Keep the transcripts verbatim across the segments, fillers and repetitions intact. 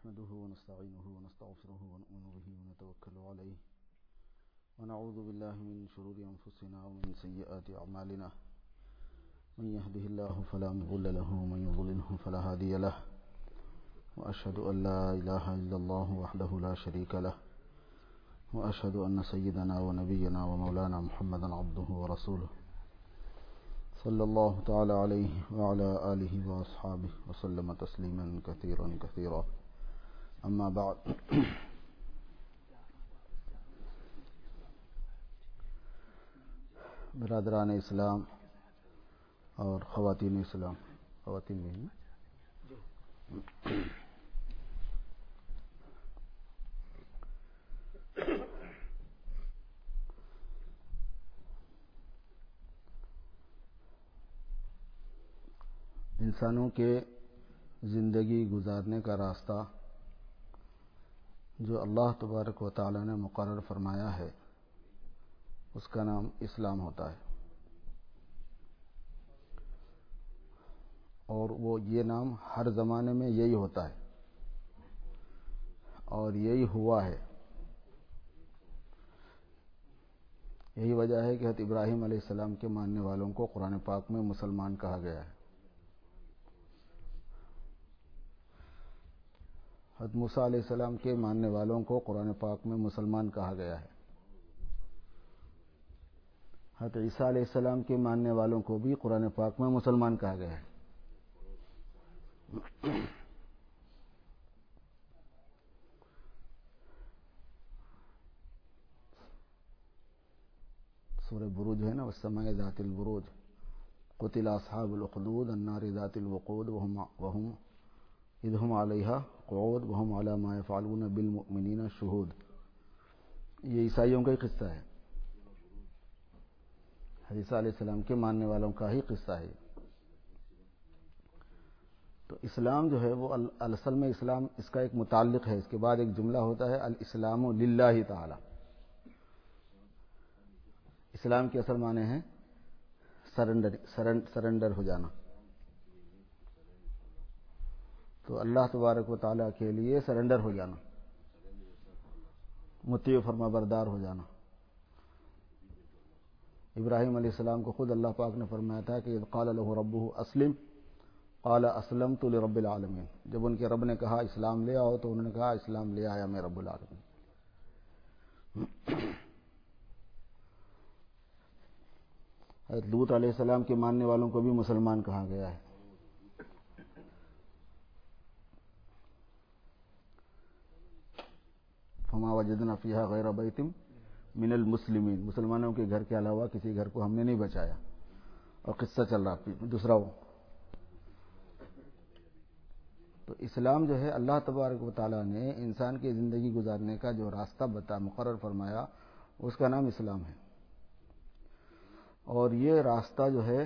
نحمده ونستعينه ونستغفره ونؤمن به ونتوكل عليه ونعوذ بالله من شرور أنفسنا ومن سيئات أعمالنا من يهده الله فلا مضل له ومن يضلله فلا هادي له وأشهد أن لا إله إلا الله وحده لا شريك له وأشهد أن سيدنا ونبينا ومولانا محمدا عبده ورسوله صلى الله تعالى عليه وعلى آله وأصحابه وسلم تسليما كثيرا كثيرا أما بعد برادران اسلام اور خواتین اسلام خواتین میں انسانوں کے زندگی گزارنے کا راستہ جو اللہ تبارک و تعالی نے مقرر فرمایا ہے اس کا نام اسلام ہوتا ہے، اور وہ یہ نام ہر زمانے میں یہی ہوتا ہے اور یہی ہوا ہے۔ یہی وجہ ہے کہ حضرت ابراہیم علیہ السلام کے ماننے والوں کو قرآن پاک میں مسلمان کہا گیا ہے، حضرت موسیٰ علیہ السلام کے ماننے والوں کو قرآن پاک میں مسلمان کہا گیا ہے، حضرت عیسیٰ علیہ السلام کے ماننے والوں کو بھی قرآن پاک میں مسلمان کہا گیا ہے۔ سورہ بروج ہے نا، والسماء ذات البروج قتل اصحاب الاخدود النار ذات الوقود وهم وهم اذ هم علیہا قعود وهم علی ما یفعلون بالمؤمنین شہود۔ یہ عیسائیوں کا ہی قصہ ہے، عیسیٰ علیہ السلام کے ماننے والوں کا ہی قصہ ہے۔ تو اسلام جو ہے وہ اصل میں اسلام اس کا ایک متعلق ہے، اس کے بعد ایک جملہ ہوتا ہے الاسلام للہ تعالی۔ اسلام کے اصل معنی ہے سرنڈر سرنڈر ہو جانا، تو اللہ تبارک و تعالیٰ کے لیے سرنڈر ہو جانا، مطیع فرما بردار ہو جانا۔ ابراہیم علیہ السلام کو خود اللہ پاک نے فرمایا تھا کہ اذ قال له ربه اسلم قال اسلمت لرب العالمین، جب ان کے رب نے کہا اسلام لے آؤ تو انہوں نے کہا اسلام لے آیا میں رب العالمین۔ حضرت لوط علیہ السلام کے ماننے والوں کو بھی مسلمان کہا گیا ہے۔ فما وجدنا فیہا غیر بیت من المسلمین، مسلمانوں کے گھر کے علاوہ کسی گھر کو ہم نے نہیں بچایا، اور قصہ چل رہا دوسرا وہ۔ تو اسلام جو ہے اللہ تبارک و تعالیٰ نے انسان کی زندگی گزارنے کا جو راستہ بتا مقرر فرمایا اس کا نام اسلام ہے، اور یہ راستہ جو ہے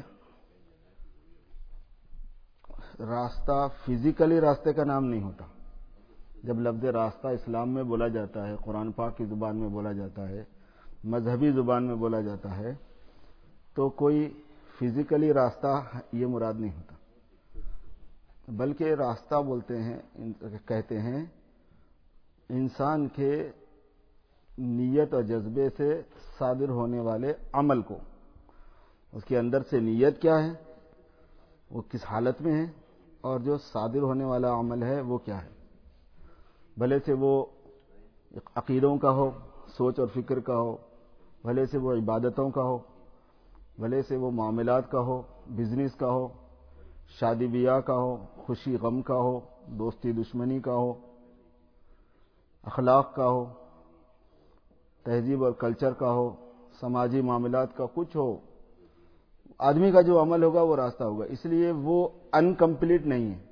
راستہ فزیکلی راستے کا نام نہیں ہوتا۔ جب لفظ راستہ اسلام میں بولا جاتا ہے، قرآن پاک کی زبان میں بولا جاتا ہے، مذہبی زبان میں بولا جاتا ہے، تو کوئی فزیکلی راستہ یہ مراد نہیں ہوتا، بلکہ راستہ بولتے ہیں کہتے ہیں انسان کے نیت اور جذبے سے صادر ہونے والے عمل کو، اس کے اندر سے نیت کیا ہے، وہ کس حالت میں ہے، اور جو صادر ہونے والا عمل ہے وہ کیا ہے، بھلے سے وہ عقیدوں کا ہو، سوچ اور فکر کا ہو، بھلے سے وہ عبادتوں کا ہو، بھلے سے وہ معاملات کا ہو، بزنس کا ہو، شادی بیاہ کا ہو، خوشی غم کا ہو، دوستی دشمنی کا ہو، اخلاق کا ہو، تہذیب اور کلچر کا ہو، سماجی معاملات کا کچھ ہو، آدمی کا جو عمل ہوگا وہ راستہ ہوگا۔ اس لیے وہ انکمپلیٹ نہیں ہے۔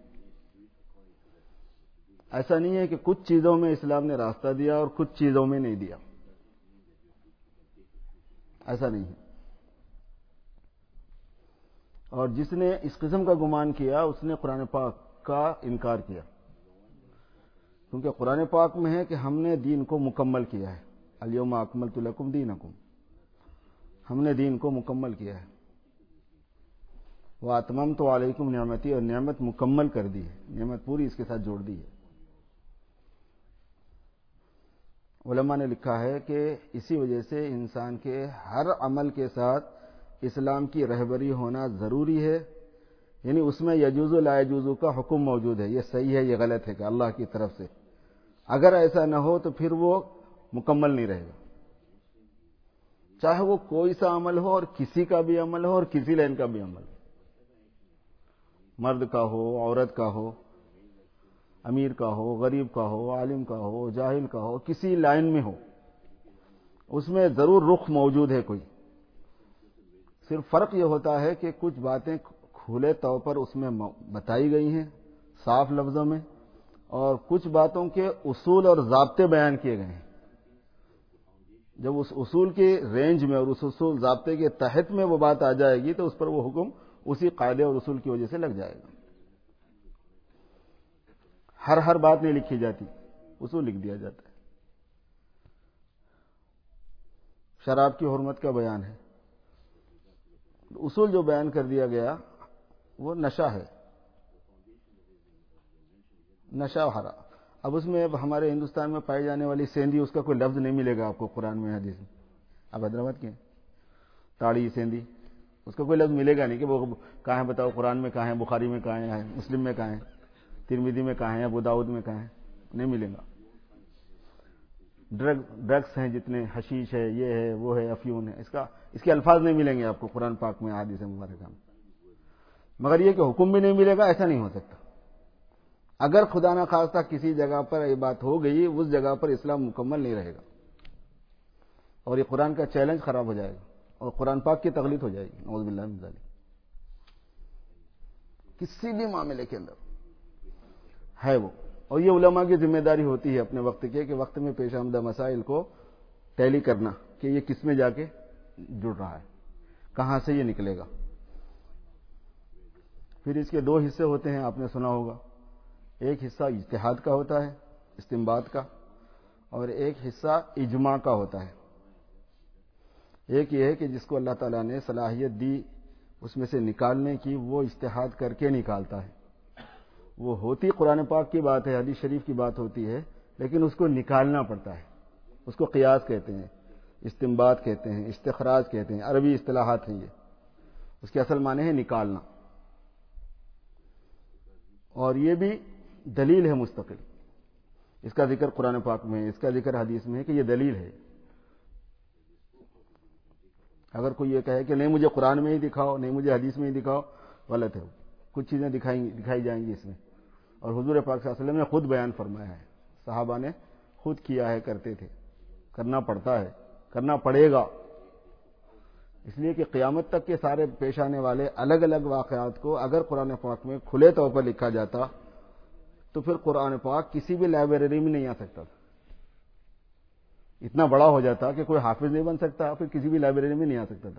ایسا نہیں ہے کہ کچھ چیزوں میں اسلام نے راستہ دیا اور کچھ چیزوں میں نہیں دیا، ایسا نہیں ہے۔ اور جس نے اس قسم کا گمان کیا اس نے قرآن پاک کا انکار کیا، کیونکہ قرآن پاک میں ہے کہ ہم نے دین کو مکمل کیا ہے، الیوم اکملت لکم دینکم، ہم نے دین کو مکمل کیا ہے۔ وَأَتْمَمْتُ عَلَيْكُمْ نعمتی، اور نعمت مکمل کر دی ہے، نعمت پوری اس کے ساتھ جوڑ دی ہے۔ علماء نے لکھا ہے کہ اسی وجہ سے انسان کے ہر عمل کے ساتھ اسلام کی رہبری ہونا ضروری ہے، یعنی اس میں یجوز و لا یجوز کا حکم موجود ہے، یہ صحیح ہے یہ غلط ہے کہ اللہ کی طرف سے، اگر ایسا نہ ہو تو پھر وہ مکمل نہیں رہے گا، چاہے وہ کوئی سا عمل ہو اور کسی کا بھی عمل ہو اور کسی لائن کا بھی عمل ہو، مرد کا ہو، عورت کا ہو، امیر کا ہو، غریب کا ہو، عالم کا ہو، جاہل کا ہو، کسی لائن میں ہو، اس میں ضرور رخ موجود ہے کوئی، صرف فرق یہ ہوتا ہے کہ کچھ باتیں کھلے طور پر اس میں بتائی گئی ہیں صاف لفظوں میں، اور کچھ باتوں کے اصول اور ضابطے بیان کیے گئے ہیں۔ جب اس اصول کے رینج میں اور اس اصول ضابطے کے تحت میں وہ بات آ جائے گی تو اس پر وہ حکم اسی قاعدے اور اصول کی وجہ سے لگ جائے گا۔ ہر ہر بات نہیں لکھی جاتی، اصول لکھ دیا جاتا ہے۔ شراب کی حرمت کا بیان ہے، اصول جو بیان کر دیا گیا وہ نشہ ہے، نشہ حرام۔ اب اس میں اب ہمارے ہندوستان میں پائی جانے والی سیندی، اس کا کوئی لفظ نہیں ملے گا آپ کو قرآن میں حدیث میں، اب حیدرآباد کے تاڑی سیندی، اس کا کوئی لفظ ملے گا نہیں کہ وہ کہاں ہے بتاؤ، قرآن میں کہاں ہے، بخاری میں کہاں ہے، مسلم میں کہاں ہے، ترمذی میں کہاں ہے، ابو داؤد میں کہاں ہے، نہیں ملے گا۔ ڈرگ ڈرگس ہیں جتنے، حشیش ہے، یہ ہے، وہ ہے، افیون ہے، اس کا اس کے الفاظ نہیں ملیں گے آپ کو قرآن پاک میں، حدیث مبارکہ میں، مگر یہ کہ حکم بھی نہیں ملے گا، ایسا نہیں ہو سکتا۔ اگر خدا نہ خواستہ کسی جگہ پر یہ بات ہو گئی، اس جگہ پر اسلام مکمل نہیں رہے گا، اور یہ قرآن کا چیلنج خراب ہو جائے گا، اور قرآن پاک کی تغلیط ہو جائے گی، نعوذ باللہ من ذالک۔ کسی بھی معاملے کے اندر ہے وہ، اور یہ علماء کی ذمہ داری ہوتی ہے اپنے وقت کے کہ وقت میں پیش آمدہ مسائل کو ٹیلی کرنا کہ یہ کس میں جا کے جڑ رہا ہے، کہاں سے یہ نکلے گا۔ پھر اس کے دو حصے ہوتے ہیں، آپ نے سنا ہوگا، ایک حصہ اجتہاد کا ہوتا ہے، استنباط کا، اور ایک حصہ اجماع کا ہوتا ہے۔ ایک یہ ہے کہ جس کو اللہ تعالیٰ نے صلاحیت دی اس میں سے نکالنے کی، وہ اجتہاد کر کے نکالتا ہے، وہ ہوتی قرآن پاک کی بات ہے، حدیث شریف کی بات ہوتی ہے، لیکن اس کو نکالنا پڑتا ہے، اس کو قیاس کہتے ہیں، استنباط کہتے ہیں، استخراج کہتے ہیں، عربی اصطلاحات ہیں یہ، اس کے اصل معنی ہے نکالنا، اور یہ بھی دلیل ہے مستقل، اس کا ذکر قرآن پاک میں ہے، اس کا ذکر حدیث میں ہے کہ یہ دلیل ہے۔ اگر کوئی یہ کہے کہ نہیں مجھے قرآن میں ہی دکھاؤ، نہیں مجھے حدیث میں ہی دکھاؤ، غلط ہے، کچھ چیزیں دکھائی دکھائی جائیں گی اس میں، اور حضور پاک صلی اللہ علیہ وسلم نے خود بیان فرمایا ہے، صحابہ نے خود کیا ہے، کرتے تھے، کرنا پڑتا ہے، کرنا پڑے گا، اس لیے کہ قیامت تک کے سارے پیش آنے والے الگ الگ واقعات کو اگر قرآن پاک میں کھلے طور پر لکھا جاتا تو پھر قرآن پاک کسی بھی لائبریری میں نہیں آ سکتا تھا، اتنا بڑا ہو جاتا کہ کوئی حافظ نہیں بن سکتا، پھر کسی بھی لائبریری میں نہیں آ سکتا تھا،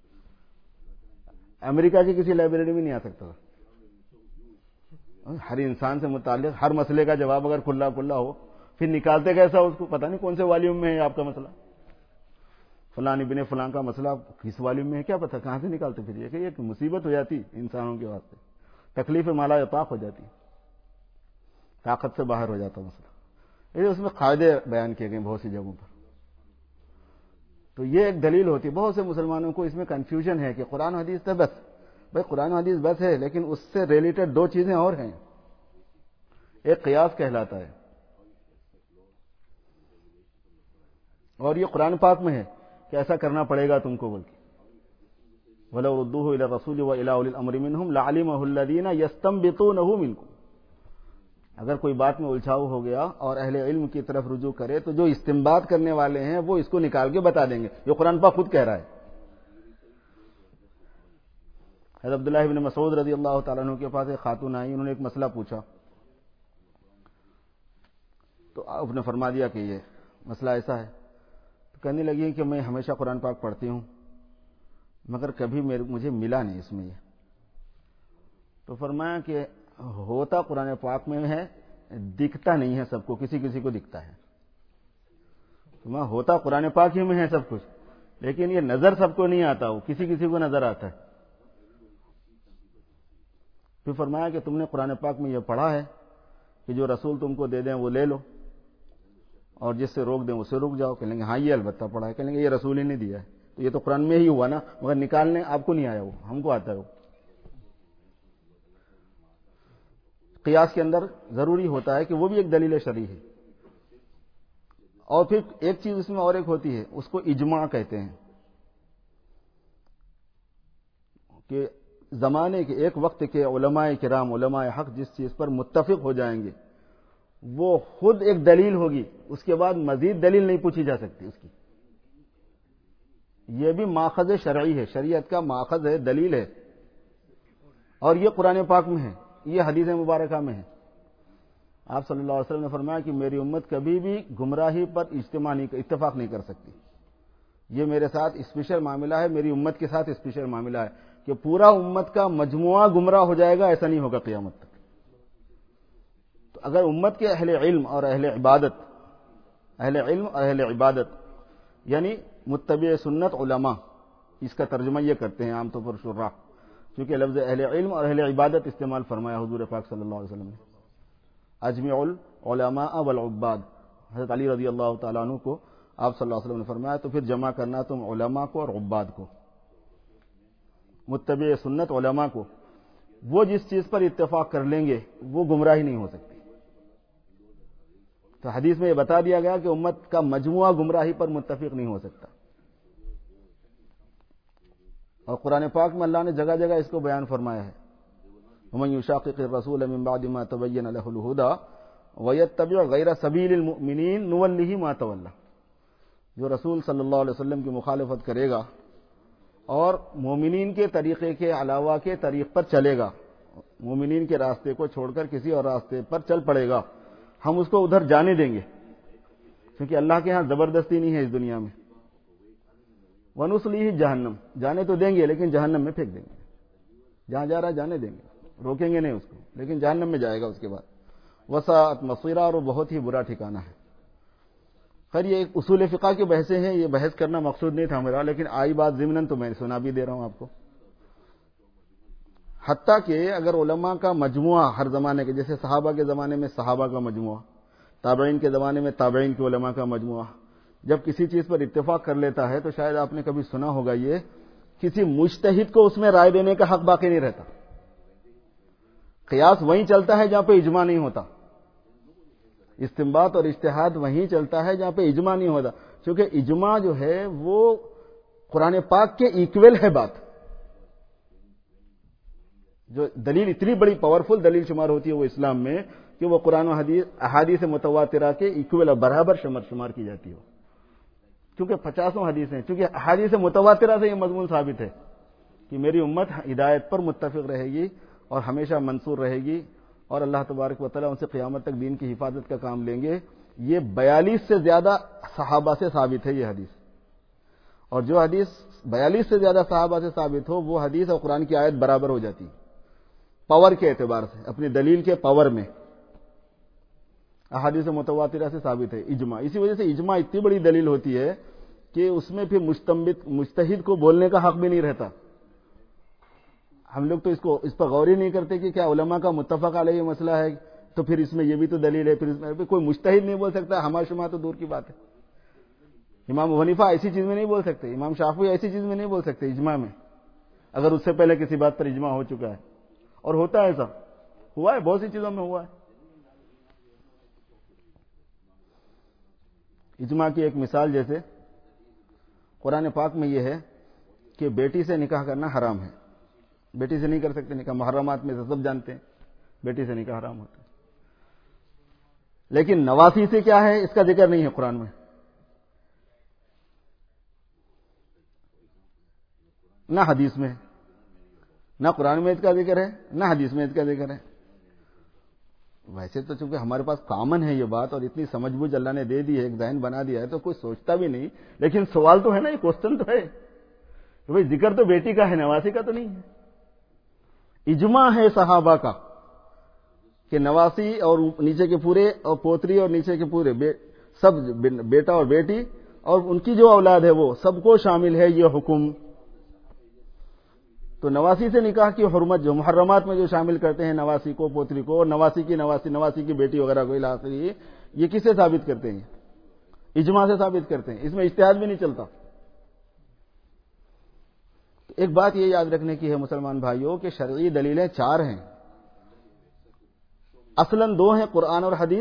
امریکہ کی کسی لائبریری میں نہیں آ سکتا تھا۔ ہر انسان سے متعلق ہر مسئلے کا جواب اگر کھلا کھلا ہو، پھر نکالتے کیسا اس کو، پتہ نہیں کون سے والیوم میں ہے آپ کا مسئلہ، فلان ابن فلان کا مسئلہ کس والیوم میں ہے، کیا پتہ کہاں سے نکالتے، پھر یہ کہ ایک مصیبت ہو جاتی انسانوں کے واسطے، تکلیف مالا اطاق ہو جاتی، طاقت سے باہر ہو جاتا مسئلہ۔ یہ اس میں قاعدے بیان کیے گئے بہت سی جگہوں پر، تو یہ ایک دلیل ہوتی ہے۔ بہت سے مسلمانوں کو اس میں کنفیوژن ہے کہ قرآن و حدیث تو بس، بھائی قرآن و حدیث بس ہے، لیکن اس سے ریلیٹڈ دو چیزیں اور ہیں، ایک قیاس کہلاتا ہے، اور یہ قرآن پاک میں ہے کہ ایسا کرنا پڑے گا تم کو، بول کے وَلَوْ رُدُّوهُ إِلَى الرَّسُولِ وَإِلَىٰ أُولِي الْأَمْرِ مِنْهُمْ لَعَلِمَهُ الَّذِينَ يَسْتَنبِطُونَهُ مِنْكُمْ۔ اگر کوئی بات میں الجھاؤ ہو گیا اور اہل علم کی طرف رجوع کرے تو جو استنباط کرنے والے ہیں وہ اس کو نکال کے بتا دیں گے، یہ قرآن پاک خود کہہ رہا ہے۔ حضرت عبداللہ ابن مسعود رضی اللہ تعالیٰ عنہ کے پاس ایک خاتون آئی، انہوں نے ایک مسئلہ پوچھا تو آپ نے فرما دیا کہ یہ مسئلہ ایسا ہے، تو کہنے لگی کہ میں ہمیشہ قرآن پاک پڑھتی ہوں مگر کبھی مجھے ملا نہیں اس میں یہ، تو فرمایا کہ ہوتا قرآن پاک میں ہے، دکھتا نہیں ہے سب کو، کسی کسی کو دکھتا ہے، تو ہوتا قرآن پاک ہی میں ہے سب کچھ، لیکن یہ نظر سب کو نہیں آتا، وہ کسی کسی کو نظر آتا ہے۔ پھر فرمایا کہ تم نے قرآن پاک میں یہ پڑھا ہے کہ جو رسول تم کو دے دیں وہ لے لو، اور جس سے روک دیں اس سے رک جاؤ. کہیں گے ہاں یہ البتہ پڑا ہے, کہیں گے یہ رسول ہی نے دیا ہے, تو یہ تو قرآن میں ہی ہوا نا, مگر نکالنے آپ کو نہیں آیا, وہ ہم کو آتا ہے. وہ قیاس کے اندر ضروری ہوتا ہے کہ وہ بھی ایک دلیل شرعی ہے. اور پھر ایک چیز اس میں اور ایک ہوتی ہے, اس کو اجماع کہتے ہیں, کہ زمانے کے ایک وقت کے علماء کرام, علماء حق جس چیز پر متفق ہو جائیں گے وہ خود ایک دلیل ہوگی, اس کے بعد مزید دلیل نہیں پوچھی جا سکتی اس کی. یہ بھی ماخذ شرعی ہے, شریعت کا ماخذ ہے, دلیل ہے, اور یہ قرآن پاک میں ہے, یہ حدیث مبارکہ میں ہے. آپ صلی اللہ علیہ وسلم نے فرمایا کہ میری امت کبھی بھی گمراہی پر اجتماع نہیں, اتفاق نہیں کر سکتی. یہ میرے ساتھ اسپیشل معاملہ ہے, میری امت کے ساتھ اسپیشل معاملہ ہے کہ پورا امت کا مجموعہ گمراہ ہو جائے گا, ایسا نہیں ہوگا قیامت تک. تو اگر امت کے اہل علم اور اہل عبادت, اہل علم اور اہل عبادت یعنی متبع سنت علماء, اس کا ترجمہ یہ کرتے ہیں عام طور پر شراح, کیونکہ لفظ اہل علم اور اہل عبادت استعمال فرمایا حضور پاک صلی اللہ علیہ وسلم نے. اجمع العلماء والعباد, حضرت علی رضی اللہ تعالیٰ عنہ کو آپ صلی اللہ علیہ وسلم نے فرمایا تو پھر جمع کرنا تم علماء کو اور عباد کو, متبع سنت علماء کو. وہ جس چیز پر اتفاق کر لیں گے وہ گمراہی نہیں ہو سکتی. تو حدیث میں یہ بتا دیا گیا کہ امت کا مجموعہ گمراہی پر متفق نہیں ہو سکتا. اور قرآن پاک میں اللہ نے جگہ جگہ اس کو بیان فرمایا ہے, ومن یشاقق الرسول من بعد ما تبین له الهدى ويتبع غیر سبیل المؤمنین نولہ ما تولى. جو رسول صلی اللہ علیہ وسلم کی مخالفت کرے گا اور مومنین کے طریقے کے علاوہ کے طریق پر چلے گا, مومنین کے راستے کو چھوڑ کر کسی اور راستے پر چل پڑے گا, ہم اس کو ادھر جانے دیں گے, کیونکہ اللہ کے ہاں زبردستی نہیں ہے اس دنیا میں. وَنُصْلِهِ جہنم, جانے تو دیں گے لیکن جہنم میں پھینک دیں گے. جہاں جا رہا ہے جانے دیں گے, روکیں گے نہیں اس کو, لیکن جہنم میں جائے گا اس کے بعد. وساءت مصیرا, اور وہ بہت ہی برا ٹھکانہ ہے. خیر یہ ایک اصول فقہ کی بحثیں ہیں, یہ بحث کرنا مقصود نہیں تھا میرا, لیکن آئی بات ضمناً تو میں سنا بھی دے رہا ہوں آپ کو. حتیٰ کہ اگر علماء کا مجموعہ ہر زمانے کے, جیسے صحابہ کے زمانے میں صحابہ کا مجموعہ, تابعین کے زمانے میں تابعین کے علماء کا مجموعہ, جب کسی چیز پر اتفاق کر لیتا ہے تو شاید آپ نے کبھی سنا ہوگا یہ, کسی مجتہد کو اس میں رائے دینے کا حق باقی نہیں رہتا. قیاس وہیں چلتا ہے جہاں پہ اجماع نہیں ہوتا, استنباط اور اجتہاد وہیں چلتا ہے جہاں پہ اجماع نہیں ہوتا, کیونکہ اجماع جو ہے وہ قرآن پاک کے ایکویل ہے. بات جو دلیل اتنی بڑی پاورفل دلیل شمار ہوتی ہے وہ اسلام میں کہ وہ قرآن و حدیث احادیث متواترہ کے ایکویل اور برابر شمار شمار کی جاتی ہو, کیونکہ پچاسوں حدیثیں, کیونکہ احادیث متواترہ سے یہ مضمون ثابت ہے کہ میری امت ہدایت پر متفق رہے گی اور ہمیشہ منصور رہے گی, اور اللہ تبارک و تعالیٰ ان سے قیامت تک دین کی حفاظت کا کام لیں گے. یہ بیالیس سے زیادہ صحابہ سے ثابت ہے یہ حدیث, اور جو حدیث بیالیس سے زیادہ صحابہ سے ثابت ہو وہ حدیث اور قرآن کی آیت برابر ہو جاتی پاور کے اعتبار سے, اپنی دلیل کے پاور میں. احادیث متواترہ سے ثابت ہے اجماع. اسی وجہ سے اجماع اتنی بڑی دلیل ہوتی ہے کہ اس میں پھر مستنبط مجتہد کو بولنے کا حق بھی نہیں رہتا. ہم لوگ تو اس کو اس پر غور ہی نہیں کرتے کہ کیا علماء کا متفق علیہ مسئلہ ہے تو پھر اس میں یہ بھی تو دلیل ہے, پھر اس میں کوئی مجتہد نہیں بول سکتا. ہمارا شما تو دور کی بات ہے, امام حنیفہ ایسی چیز میں نہیں بول سکتے, امام شافعی ایسی چیز میں نہیں بول سکتے اجماع میں, اگر اس سے پہلے کسی بات پر اجماع ہو چکا ہے. اور ہوتا ہے ایسا, ہوا ہے بہت سی چیزوں میں ہوا ہے. اجماع کی ایک مثال جیسے قرآن پاک میں یہ ہے کہ بیٹی سے نکاح کرنا حرام ہے, بیٹی سے نہیں کر سکتے نکاح, محرمات میں سے سب جانتے ہیں بیٹی سے نکاح حرام ہوتا ہے. لیکن نواسی سے کیا ہے اس کا ذکر نہیں ہے قرآن میں, نہ حدیث میں, نہ قرآن میں اس کا ذکر ہے نہ حدیث میں اس کا ذکر ہے. ویسے تو چونکہ ہمارے پاس کامن ہے یہ بات اور اتنی سمجھ بوجھ اللہ نے دے دی ہے, ایک ذہن بنا دیا ہے, تو کوئی سوچتا بھی نہیں. لیکن سوال تو ہے نا, یہ کوشچن تو ہے کہ بھائی ذکر تو بیٹی کا ہے, نواسی کا تو نہیں ہے. اجماع ہے صحابہ کا کہ نواسی اور نیچے کے پورے اور پوتری اور نیچے کے پورے بے سب بیٹا اور بیٹی اور ان کی جو اولاد ہے وہ سب کو شامل ہے یہ حکم. تو نواسی سے نکاح کی حرمت جو محرمات میں جو شامل کرتے ہیں نواسی کو, پوتری کو, اور نواسی کی نواسی نواسی کی بیٹی وغیرہ کو الی آخری, یہ کسے ثابت کرتے ہیں؟ اجماع سے ثابت کرتے ہیں، اس میں اجتہاد بھی نہیں چلتا۔ ایک بات یہ یاد رکھنے کی ہے مسلمان بھائیوں کہ شرعی دلیلیں چار ہیں، اصلاً دو ہیں، قرآن اور حدیث،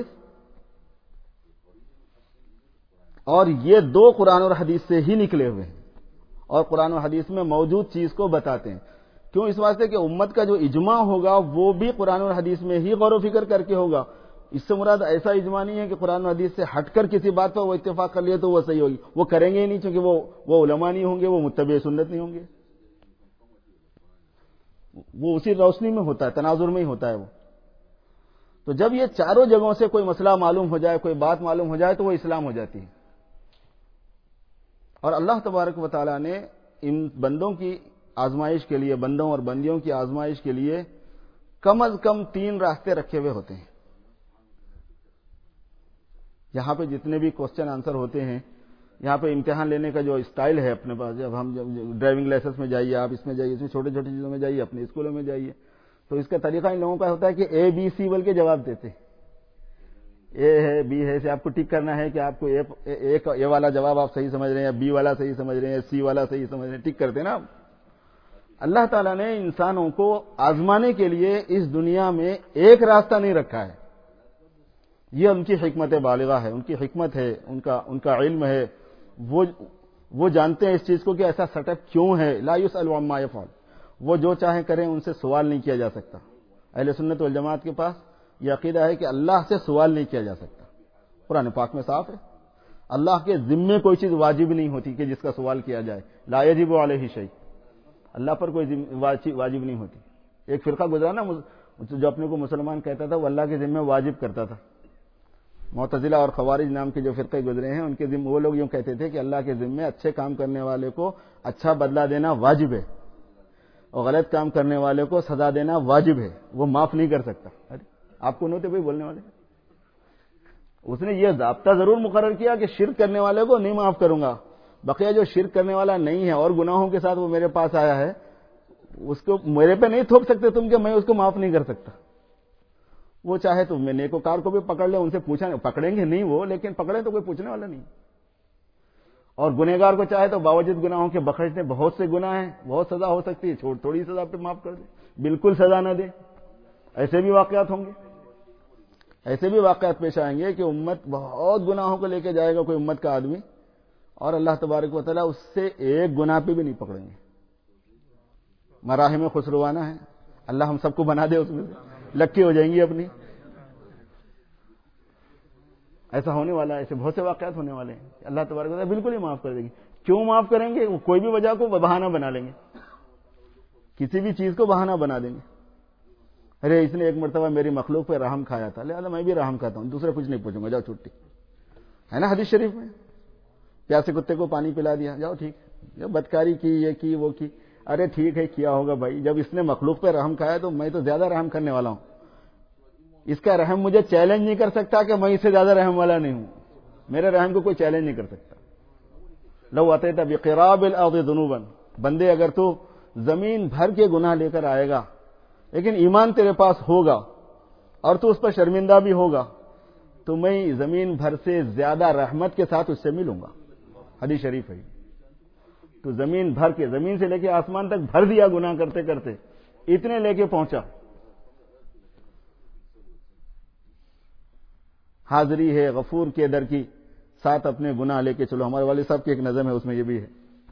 اور یہ دو قرآن اور حدیث سے ہی نکلے ہوئے ہیں، اور قرآن و حدیث میں موجود چیز کو بتاتے ہیں۔ کیوں؟ اس واسطے کہ امت کا جو اجماع ہوگا وہ بھی قرآن اور حدیث میں ہی غور و فکر کر کے ہوگا۔ اس سے مراد ایسا اجماع نہیں ہے کہ قرآن و حدیث سے ہٹ کر کسی بات پر وہ اتفاق کر لیے تو وہ صحیح ہوگی، وہ کریں گے ہی نہیں، چونکہ وہ وہ علماء نہیں ہوں گے، وہ متبع سنت نہیں ہوں گے۔ وہ اسی روشنی میں ہوتا ہے، تناظر میں ہی ہوتا ہے وہ۔ تو جب یہ چاروں جگہوں سے کوئی مسئلہ معلوم ہو جائے، کوئی بات معلوم ہو جائے تو وہ اسلام ہو جاتی ہے۔ اور اللہ تبارک و تعالیٰ نے ان بندوں کی آزمائش کے لیے، بندوں اور بندیوں کی آزمائش کے لیے کم از کم تین راستے رکھے ہوئے ہوتے ہیں۔ یہاں پہ جتنے بھی کوسچن آنسر ہوتے ہیں، یہاں پہ امتحان لینے کا جو اسٹائل ہے اپنے پاس، جب ہم ڈرائیونگ لائسنس میں جائیے، آپ اس میں جائیے، اس میں چھوٹے چھوٹی چیزوں میں جائیے، اپنے اسکولوں میں جائیے، تو اس کا طریقہ ان لوگوں کا ہوتا ہے کہ اے بی سی بول کے جواب دیتے ہیں۔ اے ہے، بی ہے، سے آپ کو ٹک کرنا ہے کہ آپ کو ایک اے والا جواب آپ صحیح سمجھ رہے ہیں، بی والا صحیح سمجھ رہے ہیں، سی والا صحیح سمجھ رہے ہیں، ٹک کرتے ہیں نا۔ اللہ تعالیٰ نے انسانوں کو آزمانے کے لیے اس دنیا میں ایک راستہ نہیں رکھا ہے۔ یہ ان کی حکمت بالغہ ہے، ان کی حکمت ہے، ان کا ان کا علم ہے، وہ وہ جانتے ہیں اس چیز کو کہ ایسا سیٹ اپ کیوں ہے۔ لا یسأل عما یفعل، وہ جو چاہیں کریں، ان سے سوال نہیں کیا جا سکتا۔ اہل سنت والجماعت کے پاس یہ عقیدہ ہے کہ اللہ سے سوال نہیں کیا جا سکتا۔ قرآن پاک میں صاف ہے، اللہ کے ذمے کوئی چیز واجب نہیں ہوتی کہ جس کا سوال کیا جائے۔ لا یجب علیہ شیء، اللہ پر کوئی واجب نہیں ہوتی۔ ایک فرقہ گزرا نا جو اپنے کو مسلمان کہتا تھا، وہ اللہ کے ذمے واجب کرتا تھا۔ معتزلہ اور خوارج نام کے جو فرقے گزرے ہیں، ان کے ذمہ وہ لوگ یوں کہتے تھے کہ اللہ کے ذمے اچھے کام کرنے والے کو اچھا بدلہ دینا واجب ہے، اور غلط کام کرنے والے کو سزا دینا واجب ہے، وہ معاف نہیں کر سکتا۔ آپ کو نوتے بھائی بولنے والے، اس نے یہ ضابطہ ضرور مقرر کیا کہ شرک کرنے والے کو نہیں معاف کروں گا، بقیہ جو شرک کرنے والا نہیں ہے اور گناہوں کے ساتھ وہ میرے پاس آیا ہے، اس کو میرے پہ نہیں تھوپ سکتے تم کہ میں اس کو معاف نہیں کر سکتا۔ وہ چاہے تو میں نیکوکار کو بھی پکڑ لیں، ان سے پوچھا، پکڑیں گے نہیں وہ، لیکن پکڑیں تو کوئی پوچھنے والا نہیں۔ اور گنہگار کو چاہے تو باوجود گناہوں کے بخشنے، بہت سے گناہ ہیں، بہت سزا ہو سکتی ہے، چھوڑ تھوڑی سزا پہ معاف کر دے، بالکل سزا نہ دے۔ ایسے بھی واقعات ہوں گے، ایسے بھی واقعات پیش آئیں گے کہ امت بہت گناہوں کو لے کے جائے گا کوئی امت کا آدمی، اور اللہ تبارک و تعالیٰ اس سے ایک گناہ پہ بھی نہیں پکڑیں گے۔ مراحم خسروانہ ہے، اللہ ہم سب کو بنا دے اس میں سے، لکی ہو جائیں گی اپنی۔ ایسا ہونے والا ہے، ایسے بہت سے واقعات ہونے والے ہیں، اللہ تبارک و تعالیٰ بالکل ہی معاف کر دیں گے۔ کیوں معاف کریں گے؟ وہ کوئی بھی وجہ کو بہانہ بنا لیں گے، کسی بھی چیز کو بہانہ بنا دیں گے۔ ارے اس نے ایک مرتبہ میری مخلوق پہ رحم کھایا تھا، لہٰذا میں بھی رحم کھاتا ہوں، دوسرا کچھ نہیں پوچھوں گا، جاؤ چھٹی، ہے نا حدیث شریف میں؟ پیاسے کتے کو پانی پلا دیا، جاؤ ٹھیک، جب بدکاری کی، یہ کی، وہ کی، ارے ٹھیک ہے کیا ہوگا بھائی، جب اس نے مخلوق پہ رحم کھایا تو میں تو زیادہ رحم کرنے والا ہوں، اس کا رحم مجھے چیلنج نہیں کر سکتا کہ میں اس سے زیادہ رحم والا نہیں ہوں، میرے رحم کو کوئی چیلنج نہیں کر سکتا۔ لو اتیت بقراب الارض ذنوبا، بندے اگر تو زمین بھر کے گناہ لے کر آئے گا لیکن ایمان تیرے پاس ہوگا اور تو اس پر شرمندہ بھی ہوگا، تو میں زمین بھر سے زیادہ رحمت کے ساتھ اس سے ملوں گا۔ حدیث شریف ہے۔ تو زمین بھر کے، زمین سے لے کے آسمان تک بھر دیا گناہ کرتے کرتے، اتنے لے کے پہنچا، حاضری ہے غفور کے در کی، ساتھ اپنے گناہ لے کے چلو۔ ہمارے والد صاحب کی ایک نظم ہے، اس میں یہ بھی ہے،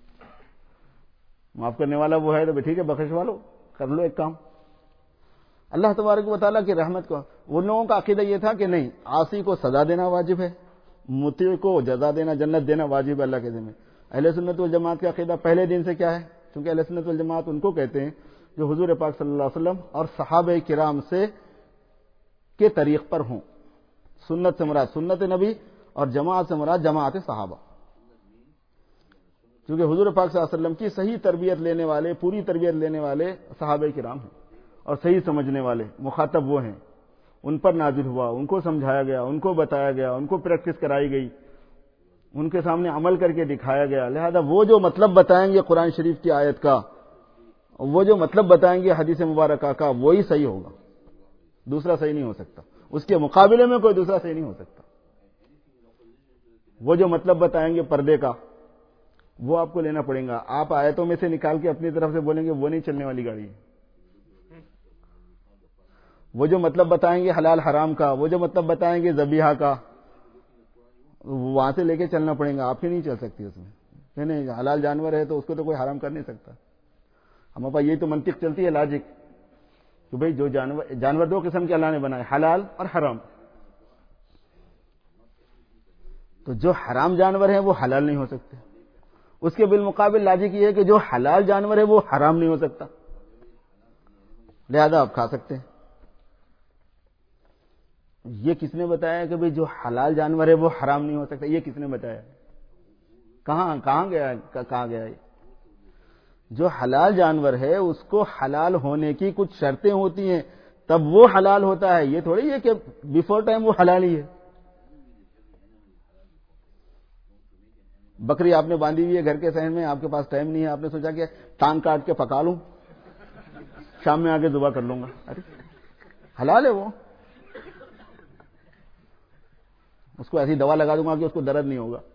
معاف کرنے والا وہ ہے تو ٹھیک ہے، بخش والو کر لو ایک کام۔ اللہ تبارک و تعالیٰ کی رحمت کو، ان لوگوں کا عقیدہ یہ تھا کہ نہیں، عاصی کو سزا دینا واجب ہے، مطیع کو جزا دینا، جنت دینا واجب ہے اللہ کے ذمہ۔ اہل سنت والجماعت کا عقیدہ پہلے دن سے کیا ہے؟ کیونکہ اہل سنت والجماعت ان کو کہتے ہیں جو حضور پاک صلی اللہ علیہ وسلم اور صحابہ کرام سے کے طریق پر ہوں۔ سنت سے مراد سنت نبی اور جماعت سے مراد جماعت صحابہ، کیونکہ حضور پاک صلی اللہ علیہ وسلم کی صحیح تربیت لینے والے، پوری تربیت لینے والے صحابہ کرام ہیں، اور صحیح سمجھنے والے مخاطب وہ ہیں، ان پر نازل ہوا، ان کو سمجھایا گیا، ان کو بتایا گیا، ان کو پریکٹس کرائی گئی، ان کے سامنے عمل کر کے دکھایا گیا۔ لہذا وہ جو مطلب بتائیں گے قرآن شریف کی آیت کا، وہ جو مطلب بتائیں گے حدیث مبارکہ کا، وہی صحیح ہوگا، دوسرا صحیح نہیں ہو سکتا، اس کے مقابلے میں کوئی دوسرا صحیح نہیں ہو سکتا۔ وہ جو مطلب بتائیں گے پردے کا وہ آپ کو لینا پڑے گا. آپ آیتوں میں سے نکال کے اپنی طرف سے بولیں گے وہ نہیں چلنے والی گاڑی ہے. وہ جو مطلب بتائیں گے حلال حرام کا, وہ جو مطلب بتائیں گے ذبیحہ کا, وہاں سے لے کے چلنا پڑے گا. آپ کی نہیں چل سکتی اس میں. نہیں نہیں حلال جانور ہے تو اس کو تو کوئی حرام کر نہیں سکتا. ہمارے پاس یہی تو منطق چلتی ہے, لاجک, کہ بھئی جو جانور جانور دو قسم کے اللہ نے بنائے, حلال اور حرام. تو جو حرام جانور ہیں وہ حلال نہیں ہو سکتے. اس کے بالمقابل لاجک یہ ہے کہ جو حلال جانور ہے وہ حرام نہیں ہو سکتا, لہذا آپ کھا سکتے ہیں. یہ کس نے بتایا کہ بھئی جو حلال جانور ہے وہ حرام نہیں ہو سکتا؟ یہ کس نے بتایا؟ کہاں کہاں گیا کہاں گیا یہ؟ جو حلال جانور ہے اس کو حلال ہونے کی کچھ شرطیں ہوتی ہیں تب وہ حلال ہوتا ہے. یہ تھوڑی ہے کہ بیفور ٹائم وہ حلال ہی ہے. بکری آپ نے باندھی ہوئی ہے گھر کے صحن میں, آپ کے پاس ٹائم نہیں ہے, آپ نے سوچا کہ ٹانگ کاٹ کے پکا لوں, شام میں آ کے ذبح کر لوں گا. ارے حلال ہے وہ, اس کو ایسی دوا لگا دوں گا کہ اس کو درد نہیں ہوگا.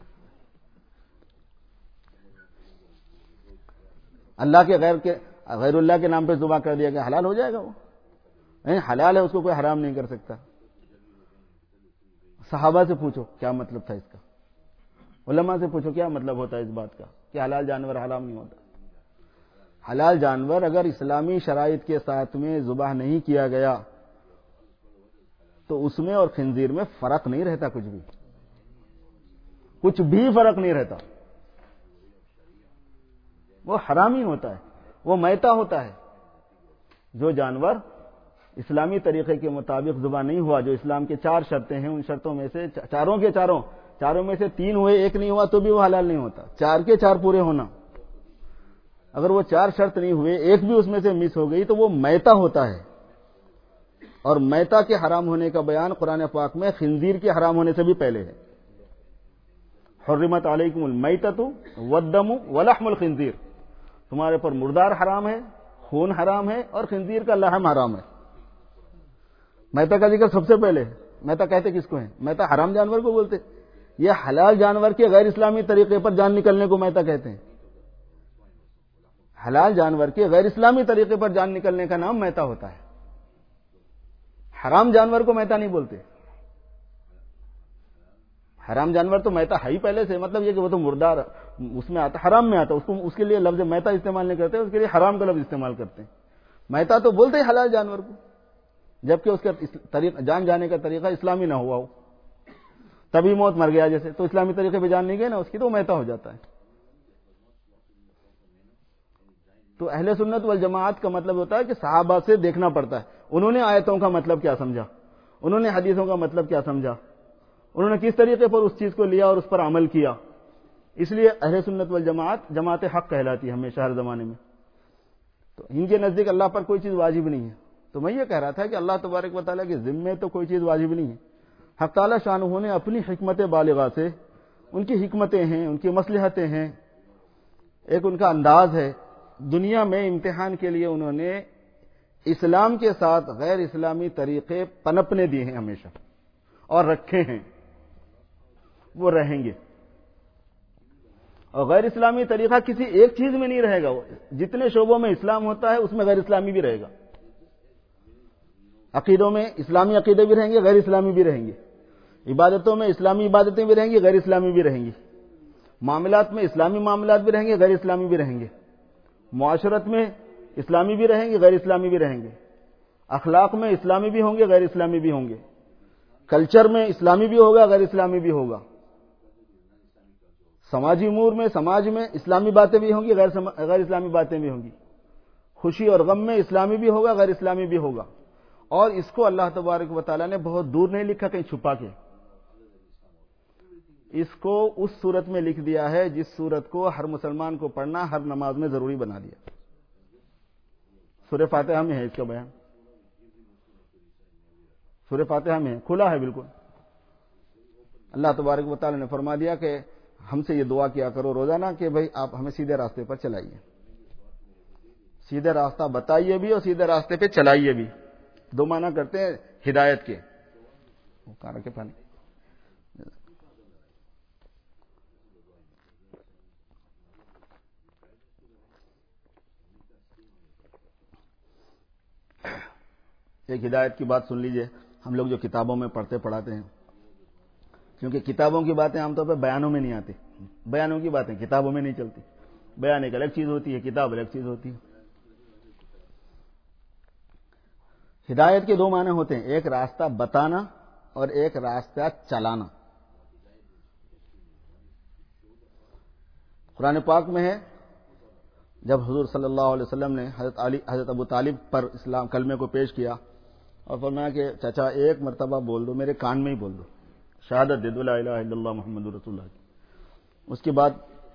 اللہ کے غیر کے غیر اللہ کے نام پہ ذبح کر دیا کہ حلال ہو جائے گا وہ؟ نہیں, حلال ہے, اس کو کوئی حرام نہیں کر سکتا. صحابہ سے پوچھو کیا مطلب تھا اس کا, علماء سے پوچھو کیا مطلب ہوتا ہے اس بات کا کہ حلال جانور حرام نہیں ہوتا. حلال جانور اگر اسلامی شرائط کے ساتھ میں ذبح نہیں کیا گیا تو اس میں اور خنزیر میں فرق نہیں رہتا, کچھ بھی کچھ بھی فرق نہیں رہتا. وہ حرام ہی ہوتا ہے, وہ میتہ ہوتا ہے. جو جانور اسلامی طریقے کے مطابق ذبح نہیں ہوا, جو اسلام کے چار شرطیں ہیں, ان شرطوں میں سے چاروں کے چاروں چاروں میں سے تین ہوئے, ایک نہیں ہوا تو بھی وہ حلال نہیں ہوتا. چار کے چار پورے ہونا, اگر وہ چار شرط نہیں ہوئے, ایک بھی اس میں سے مس ہو گئی تو وہ میتہ ہوتا ہے. اور میتہ کے حرام ہونے کا بیان قرآن پاک میں خنزیر کے حرام ہونے سے بھی پہلے ہے. حرمت علیکم المیتۃ والدم ولحم الخنزیر, تمہارے پر مردار حرام ہے, خون حرام ہے, اور خنزیر کا لحم حرام ہے. میتہ کا ذکر سب سے پہلے ہے. میتہ کہتے کس کو ہیں؟ میتہ حرام جانور کو بولتے. یہ حلال جانور کے غیر اسلامی طریقے پر جان نکلنے کو میتہ کہتے ہیں. حلال جانور کے غیر اسلامی طریقے پر جان نکلنے کا نام میتہ ہوتا ہے. حرام جانور کو میتہ نہیں بولتے. حرام جانور تو میتہ ہے ہی پہلے سے, مطلب یہ کہ وہ تو مردار اس میں آتا, حرام میں آتا, اس کو اس کے لیے لفظ میتہ استعمال نہیں کرتے, اس کے لیے حرام کا لفظ استعمال کرتے ہیں. میتہ تو بولتے ہیں حلال جانور کو, جبکہ اس کا طریقہ جان جانے کا طریقہ اسلامی نہ ہوا ہو, تبھی موت مر گیا جیسے, تو اسلامی طریقے پہ جان نہیں گئے نا اس کی, تو میتہ ہو جاتا ہے. تو اہل سنت والجماعت کا مطلب ہوتا ہے کہ صحابہ سے دیکھنا پڑتا ہے, انہوں نے آیتوں کا مطلب کیا سمجھا, انہوں نے حدیثوں کا مطلب کیا سمجھا, انہوں نے کس طریقے پر اس چیز کو لیا اور اس پر عمل کیا. اس لیے اہل سنت والجماعت جماعت حق کہلاتی ہے ہمیشہ ہر زمانے میں. تو ان کے نزدیک اللہ پر کوئی چیز واجب نہیں ہے. تو میں یہ کہہ رہا تھا کہ اللہ تبارک و تعالیٰ کے ذمے تو کوئی چیز واجب نہیں ہے. حق تعالیٰ شانہ نے اپنی حکمت بالغہ سے, ان کی حکمتیں ہیں, ان کی مصلحتیں ہیں, ایک ان کا انداز ہے, دنیا میں امتحان کے لیے انہوں نے اسلام کے ساتھ غیر اسلامی طریقے پنپنے دیے ہیں ہمیشہ, اور رکھے ہیں, وہ رہیں گے. اور غیر اسلامی طریقہ کسی ایک چیز میں نہیں رہے گا, وہ جتنے شعبوں میں اسلام ہوتا ہے اس میں غیر اسلامی بھی رہے گا. عقیدوں میں اسلامی عقیدے بھی رہیں گے, غیر اسلامی بھی رہیں گے. عبادتوں میں اسلامی عبادتیں بھی رہیں گی, غیر اسلامی بھی رہیں گی. معاملات میں اسلامی معاملات بھی رہیں گے, غیر اسلامی بھی رہیں گے. معاشرت میں اسلامی بھی رہیں گے, غیر اسلامی بھی رہیں گے. اخلاق میں اسلامی بھی ہوں گے, غیر اسلامی بھی ہوں گے. کلچر میں اسلامی بھی ہوگا, غیر اسلامی بھی ہوگا. سماجی امور میں سماج میں اسلامی باتیں بھی ہوں گی, غیر سم... غیر اسلامی باتیں بھی ہوں گی. خوشی اور غم میں اسلامی بھی ہوگا, غیر اسلامی بھی ہوگا. اور اس کو اللہ تبارک و تعالیٰ نے بہت دور نہیں لکھا کہیں چھپا کے, اس کو اس صورت میں لکھ دیا ہے جس صورت کو ہر مسلمان کو پڑھنا ہر نماز میں ضروری بنا دیا. سورہ فاتحہ میں ہے اس کا بیان, سورہ فاتحہ میں کھلا ہے بالکل. اللہ تبارک و تعالیٰ نے فرما دیا کہ ہم سے یہ دعا کیا کرو روزانہ کہ بھئی آپ ہمیں سیدھے راستے پر چلائیے, سیدھے راستہ بتائیے بھی اور سیدھے راستے پہ چلائیے بھی. دو معنی کرتے ہیں ہدایت کے. کے پانی ایک ہدایت کی بات سن لیجئے، ہم لوگ جو کتابوں میں پڑھتے پڑھاتے ہیں، کیونکہ کتابوں کی باتیں عام طور پہ بیانوں میں نہیں آتی، بیانوں کی باتیں کتابوں میں نہیں چلتی، بیان ایک الگ چیز ہوتی ہے، کتاب الگ چیز ہوتی ہے۔ ہدایت کے دو معنی ہوتے ہیں، ایک راستہ بتانا اور ایک راستہ چلانا۔ قرآن پاک میں ہے، جب حضور صلی اللہ علیہ وسلم نے حضرت علی حضرت ابو طالب پر اسلام کلمے کو پیش کیا اور فرمایا کہ چچا ایک مرتبہ بول دو، میرے کان میں ہی بول دو، شہادت دے دو لا الہ الا اللہ محمد رسول اللہ کی۔ اس کے بعد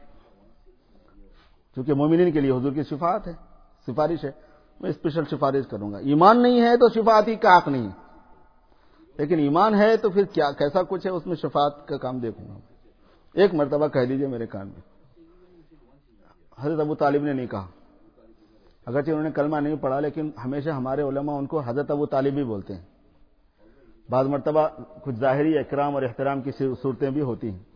چونکہ مومنین کے لیے حضور کی شفاعت ہے، سفارش ہے، میں اسپیشل سفارش کروں گا۔ ایمان نہیں ہے تو شفاعت ہی کا حق نہیں ہے، لیکن ایمان ہے تو پھر کیا کیسا کچھ ہے، اس میں شفاعت کا کام دیکھوں گا۔ ایک مرتبہ کہہ دیجئے میرے کان میں۔ حضرت ابو طالب نے نہیں کہا، اگرچہ انہوں نے کلمہ نہیں پڑھا، لیکن ہمیشہ ہمارے علماء ان کو حضرت ابو طالب ہی بولتے ہیں۔ بعض مرتبہ کچھ ظاہری اکرام اور احترام کی صورتیں بھی ہوتی ہیں۔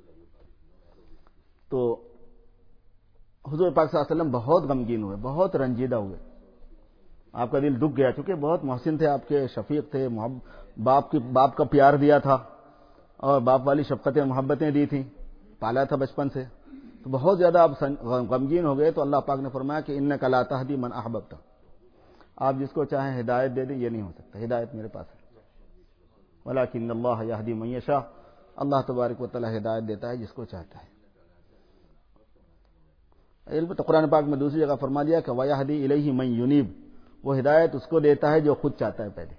تو حضور پاک صلی اللہ علیہ وسلم بہت غمگین ہوئے، بہت رنجیدہ ہوئے، آپ کا دل دکھ گیا، چونکہ بہت محسن تھے، آپ کے شفیق تھے، باپ کی باپ کا پیار دیا تھا اور باپ والی شفقتیں محبتیں دی تھیں، پالا تھا بچپن سے، تو بہت زیادہ آپ غمگین ہو گئے۔ تو اللہ پاک نے فرمایا کہ انک لا تہدی من احببت، آپ جس کو چاہیں ہدایت دے دیں، یہ نہیں ہو سکتا، ہدایت میرے پاس ہے، ولکن اللہ یہدی من یشاء، اللہ تبارک و تعالی ہدایت دیتا ہے جس کو چاہتا ہے۔ البتہ قرآن پاک میں دوسری جگہ فرما دیا کہ وَيَهْدِي إِلَيْهِ مَن يُنِيبُ، وہ ہدایت اس کو دیتا ہے جو خود چاہتا ہے پہلے،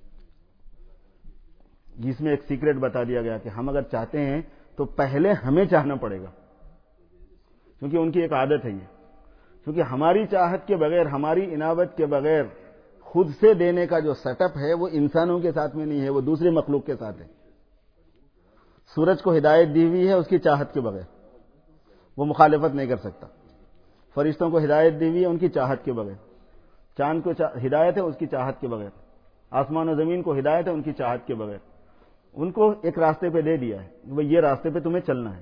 جس میں ایک سیکرٹ بتا دیا گیا کہ ہم اگر چاہتے ہیں تو پہلے ہمیں چاہنا پڑے گا، کیونکہ ان کی ایک عادت ہے یہ، کیونکہ ہماری چاہت کے بغیر، ہماری انابت کے بغیر خود سے دینے کا جو سیٹ اپ ہے وہ انسانوں کے ساتھ میں نہیں ہے، وہ دوسرے مخلوق کے ساتھ ہے۔ سورج کو ہدایت دی ہوئی ہے اس کی چاہت کے بغیر، وہ مخالفت نہیں کر سکتا۔ فرشتوں کو ہدایت دی ہوئی ہے ان کی چاہت کے بغیر، چاند کو ہدایت ہے اس کی چاہت کے بغیر، آسمان و زمین کو ہدایت ہے ان کی چاہت کے بغیر، ان کو ایک راستے پہ دے دیا ہے، وہ یہ راستے پہ تمہیں چلنا ہے۔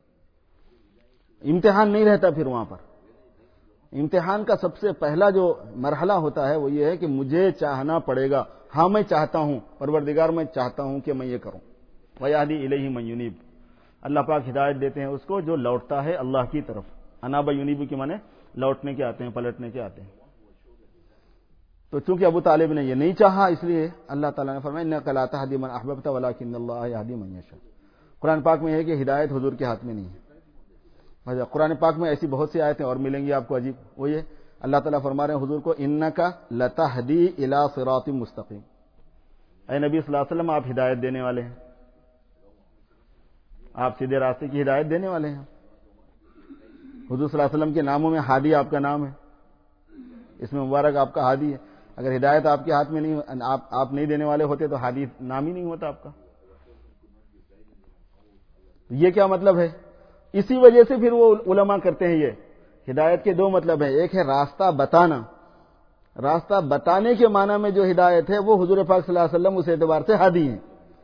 امتحان نہیں رہتا پھر وہاں پر، امتحان کا سب سے پہلا جو مرحلہ ہوتا ہے وہ یہ ہے کہ مجھے چاہنا پڑے گا، ہاں میں چاہتا ہوں پروردگار، میں چاہتا ہوں کہ میں یہ کروں۔ وَيَهْدِي إِلَيْهِ مَن يُنِيبُ، اللہ پاک ہدایت دیتے ہیں اس کو جو لوٹتا ہے اللہ کی طرف۔ انابا یونیبو کے معنی لوٹنے کے آتے ہیں، پلٹنے کے آتے ہیں۔ تو چونکہ ابو طالب نے یہ نہیں چاہا، اس لیے اللہ تعالیٰ نے فرمایا انک لا تہدی من احببت ولکن اللہ یہدی من یشاء۔ قرآن پاک میں ہے کہ ہدایت حضور کے ہاتھ میں نہیں ہے۔ قرآن پاک میں ایسی بہت سی آیتیں اور ملیں گی آپ کو عجیب، وہ یہ اللہ تعالیٰ فرما رہے ہیں حضور کو انک لتہدی الی صراط مستقیم، اے نبی صلی اللہ علیہ وسلم آپ ہدایت دینے والے ہیں، آپ سیدھے راستے کی ہدایت دینے والے ہیں۔ حضور صلی اللہ علیہ وسلم کے ناموں میں ہادی آپ کا نام ہے، اس میں مبارک آپ کا ہادی ہے۔ اگر ہدایت آپ کے ہاتھ میں نہیں، آپ آپ نہیں دینے والے ہوتے تو ہادی نام ہی نہیں ہوتا آپ کا۔ یہ کیا مطلب ہے؟ اسی وجہ سے پھر وہ علماء کرتے ہیں یہ ہدایت کے دو مطلب ہیں، ایک ہے راستہ بتانا، راستہ بتانے کے معنی میں جو ہدایت ہے وہ حضور پاک صلی اللہ علیہ وسلم اس اعتبار سے ہادی ہیں،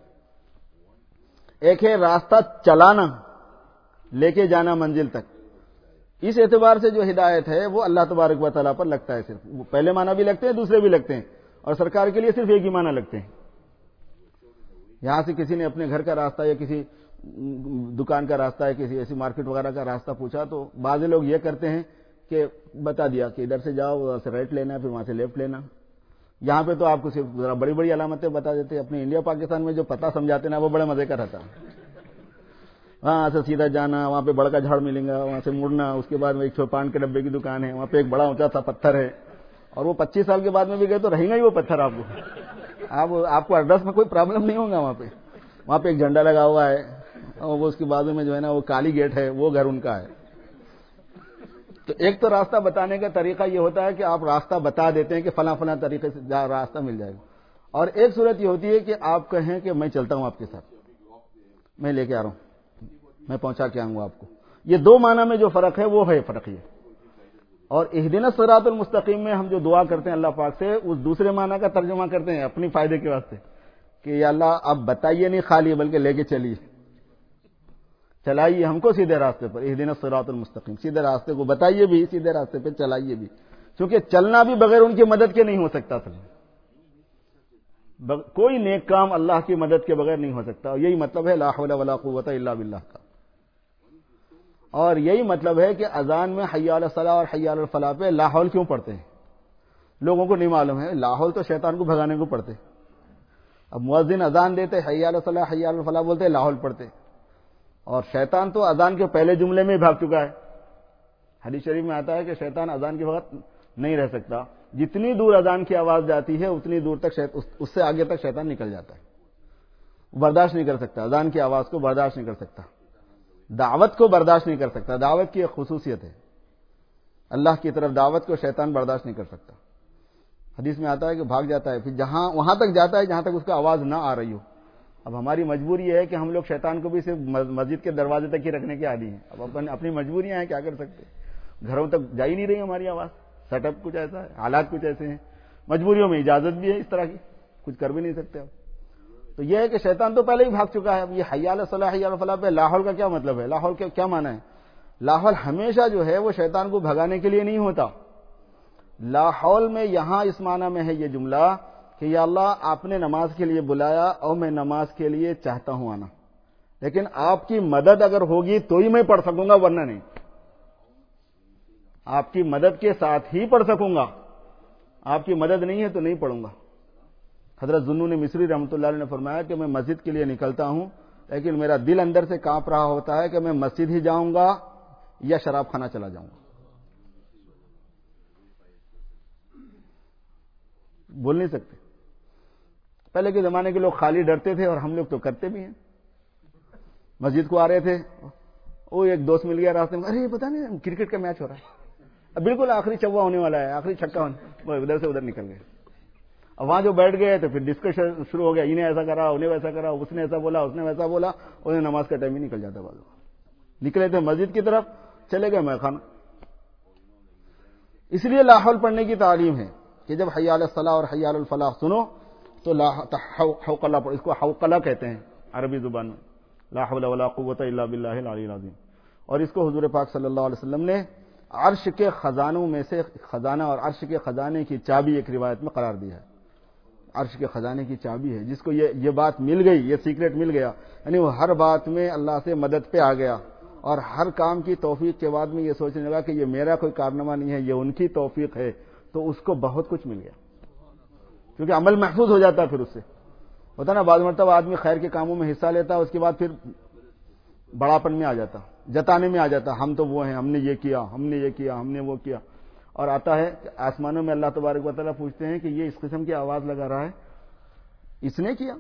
ایک ہے راستہ چلانا، لے کے جانا منزل تک، اس اعتبار سے جو ہدایت ہے وہ اللہ تبارک و تعالیٰ پر لگتا ہے، صرف وہ پہلے معنی بھی لگتے ہیں دوسرے بھی لگتے ہیں، اور سرکار کے لیے صرف ایک ہی معنی لگتے ہیں۔ یہاں سے کسی نے اپنے گھر کا راستہ یا کسی دکان کا راستہ ہے، کسی ایسی مارکیٹ وغیرہ کا راستہ پوچھا تو بعض لوگ یہ کرتے ہیں کہ بتا دیا کہ ادھر سے جاؤ، ادھر سے رائٹ لینا ہے، پھر وہاں سے لیفٹ لینا۔ یہاں پہ تو آپ کو صرف ذرا بڑی بڑی علامتیں بتا دیتے ہیں، اپنے انڈیا پاکستان میں جو پتہ سمجھاتے نا وہ بڑے مزے کا رہتا، وہاں سے سیدھا جانا، وہاں پہ بڑا کا جھاڑ ملے گا، وہاں سے مڑنا، اس کے بعد میں ایک سو پان کے ڈبے کی دکان ہے، وہاں پہ ایک بڑا اونچا سا پتھر ہے، اور وہ پچیس سال کے بعد میں بھی گئے تو رہیں گا ہی وہ پتھر، آپ کو آپ آپ کو ایڈریس میں کوئی پرابلم نہیں ہوگا۔ وہاں پہ وہاں پہ ایک جھنڈا لگا ہوا ہے، اور وہ اس کے بازو میں جو ہے نا وہ کالی گیٹ ہے، وہ گھر ان کا ہے۔ تو ایک تو راستہ بتانے کا طریقہ یہ ہوتا ہے کہ آپ راستہ بتا دیتے ہیں کہ فلاں فلاں طریقے سے راستہ مل جائے گا، اور ایک صورت یہ ہوتی ہے کہ آپ کہیں کہ میں چلتا ہوں آپ کے ساتھ، میں لے کے آ رہا ہوں، میں پہنچا کے آؤں گا آپ کو۔ یہ دو معنی میں جو فرق ہے وہ ہے فرق یہ۔ اور اہدنا الصراط المستقیم میں ہم جو دعا کرتے ہیں اللہ پاک سے، اس دوسرے معنی کا ترجمہ کرتے ہیں اپنی فائدے کے واسطے کہ یا اللہ آپ بتائیے نہیں خالی، بلکہ لے کے چلیے، چلائیے ہم کو سیدھے راستے پر، اہدنا الصراط المستقیم، سیدھے راستے کو بتائیے بھی، سیدھے راستے پہ چلائیے بھی، کیونکہ چلنا بھی بغیر ان کی مدد کے نہیں ہو سکتا تھا۔ کوئی نیک کام اللہ کی مدد کے بغیر نہیں ہو سکتا، اور یہی مطلب ہے لا حول ولا قوت الا باللہ کا. اور یہی مطلب ہے کہ اذان میں حی علی الصلاۃ اور حی علی الفلاح پہ لا حول کیوں پڑھتے ہیں؟ لوگوں کو نہیں معلوم ہے. لا حول تو شیطان کو بھگانے کو پڑھتے. اب مؤذن اذان دیتے حی علی الصلاۃ حی علی الفلاح بولتے لا حول پڑھتے، اور شیطان تو اذان کے پہلے جملے میں ہی بھاگ چکا ہے. حدیث شریف میں آتا ہے کہ شیطان اذان کے وقت نہیں رہ سکتا، جتنی دور اذان کی آواز جاتی ہے اتنی دور تک شیط... اس سے آگے تک شیطان نکل جاتا ہے. برداشت نہیں کر سکتا، اذان کی آواز کو برداشت نہیں کر سکتا، دعوت کو برداشت نہیں کر سکتا. دعوت کی ایک خصوصیت ہے، اللہ کی طرف دعوت کو شیطان برداشت نہیں کر سکتا. حدیث میں آتا ہے کہ بھاگ جاتا ہے، پھر جہاں وہاں تک جاتا ہے جہاں تک اس کا آواز نہ آ رہی ہو. اب ہماری مجبوری یہ ہے کہ ہم لوگ شیطان کو بھی صرف مسجد کے دروازے تک ہی رکھنے کے عادی ہیں. اب اپن اپنی مجبوریاں ہیں، کیا کر سکتے، گھروں تک جا ہی نہیں رہی ہماری آواز. سیٹ اپ کچھ ایسا ہے، حالات کچھ ایسے ہیں، مجبوریوں میں اجازت بھی ہے اس طرح کی، کچھ کر بھی نہیں سکتے. اب تو یہ ہے کہ شیطان تو پہلے ہی بھاگ چکا ہے. اب یہ حی علی الصلاۃ حی علی الفلاح پہ لا حول کا کیا مطلب ہے؟ لا حول کا کیا معنی ہے؟ لا حول ہمیشہ جو ہے وہ شیطان کو بھگانے کے لیے نہیں ہوتا. لا حول میں یہاں اس معنی میں ہے یہ جملہ کہ یا اللہ آپ نے نماز کے لیے بلایا اور میں نماز کے لیے چاہتا ہوں آنا، لیکن آپ کی مدد اگر ہوگی تو ہی میں پڑھ سکوں گا، ورنہ نہیں. آپ کی مدد کے ساتھ ہی پڑھ سکوں گا، آپ کی مدد نہیں ہے تو نہیں پڑھوں گا. حضرت ذوالنون مصری رحمۃ اللہ علیہ نے فرمایا کہ میں مسجد کے لیے نکلتا ہوں لیکن میرا دل اندر سے کانپ رہا ہوتا ہے کہ میں مسجد ہی جاؤں گا یا شراب خانہ چلا جاؤں گا. بول نہیں سکتے. پہلے کے زمانے کے لوگ خالی ڈرتے تھے اور ہم لوگ تو کرتے بھی ہیں. مسجد کو آ رہے تھے، وہ ایک دوست مل گیا راستے میں، ارے پتا نہیں کرکٹ کا میچ ہو رہا ہے، اب بالکل آخری چوا ہونے والا ہے، آخری چھکا ہونے، ادھر سے ادھر نکل گئے. اب وہاں جو بیٹھ گئے تو پھر ڈسکشن شروع ہو گیا، انہیں ایسا کرا انہیں ویسا کرا، اس نے ایسا بولا اس نے ویسا بولا. انہیں نماز کا ٹائم ہی نکل جاتا. بازو نکلے تھے مسجد کی طرف، چلے گئے میں خانہ. اس لیے لا حول پڑھنے کی تعلیم ہے کہ جب حی علی الصلاۃ اور حی علی الفلاح سنو تو لا حوقلہ پڑھو. اس کو حوقلہ کہتے ہیں عربی زبان میں، لا حول ولا قوت الا باللہ العلی العظیم. اور اس کو حضور پاک صلی اللہ علیہ وسلم نے عرش کے خزانوں میں سے خزانہ اور عرش کے خزانے کی چابی ایک روایت میں قرار دیا ہے. عرش کے خزانے کی چابی ہے، جس کو یہ یہ بات مل گئی، یہ سیکریٹ مل گیا، یعنی وہ ہر بات میں اللہ سے مدد پہ آ گیا اور ہر کام کی توفیق کے بعد میں یہ سوچنے لگا کہ یہ میرا کوئی کارنامہ نہیں ہے، یہ ان کی توفیق ہے. تو اس کو بہت کچھ مل گیا، کیونکہ عمل محفوظ ہو جاتا ہے. پھر اس سے ہوتا نا، بعض مرتبہ آدمی خیر کے کاموں میں حصہ لیتا ہے، اس کے بعد پھر بڑاپن میں آ جاتا، جتانے میں آ جاتا، ہم تو وہ ہیں، ہم نے یہ کیا ہم نے یہ کیا ہم نے وہ کیا. اور آتا ہے کہ آسمانوں میں اللہ تبارک و تعالیٰ پوچھتے ہیں کہ یہ اس قسم کی آواز لگا رہا ہے، اس نے کیا؟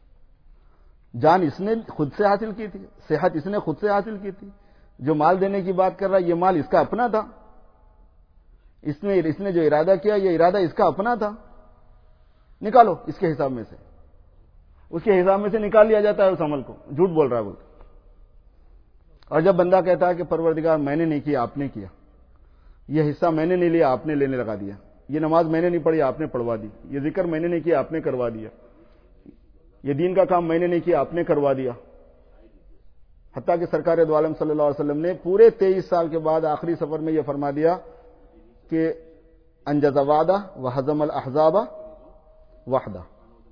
جان اس نے خود سے حاصل کی تھی، صحت اس نے خود سے حاصل کی تھی، جو مال دینے کی بات کر رہا ہے یہ مال اس کا اپنا تھا، اس نے اس نے جو ارادہ کیا یہ ارادہ اس کا اپنا تھا، نکالو اس کے حساب میں سے. اس کے حساب میں سے نکال لیا جاتا ہے اس عمل کو، جھوٹ بول رہا ہے بولتا. اور جب بندہ کہتا ہے کہ پروردگار میں نے نہیں کیا آپ نے کیا، یہ حصہ میں نے نہیں لیا آپ نے لینے لگا دیا، یہ نماز میں نے نہیں پڑھی آپ نے پڑھوا دی، یہ ذکر میں نے نہیں کیا آپ نے کروا دیا، یہ دین کا کام میں نے نہیں کیا آپ نے کروا دیا. حتیٰ کہ سرکار دو عالم صلی اللہ علیہ وسلم نے پورے تیئیس سال کے بعد آخری سفر میں یہ فرما دیا کہ انجز وعدہ وہزم الاحزاب وحدہ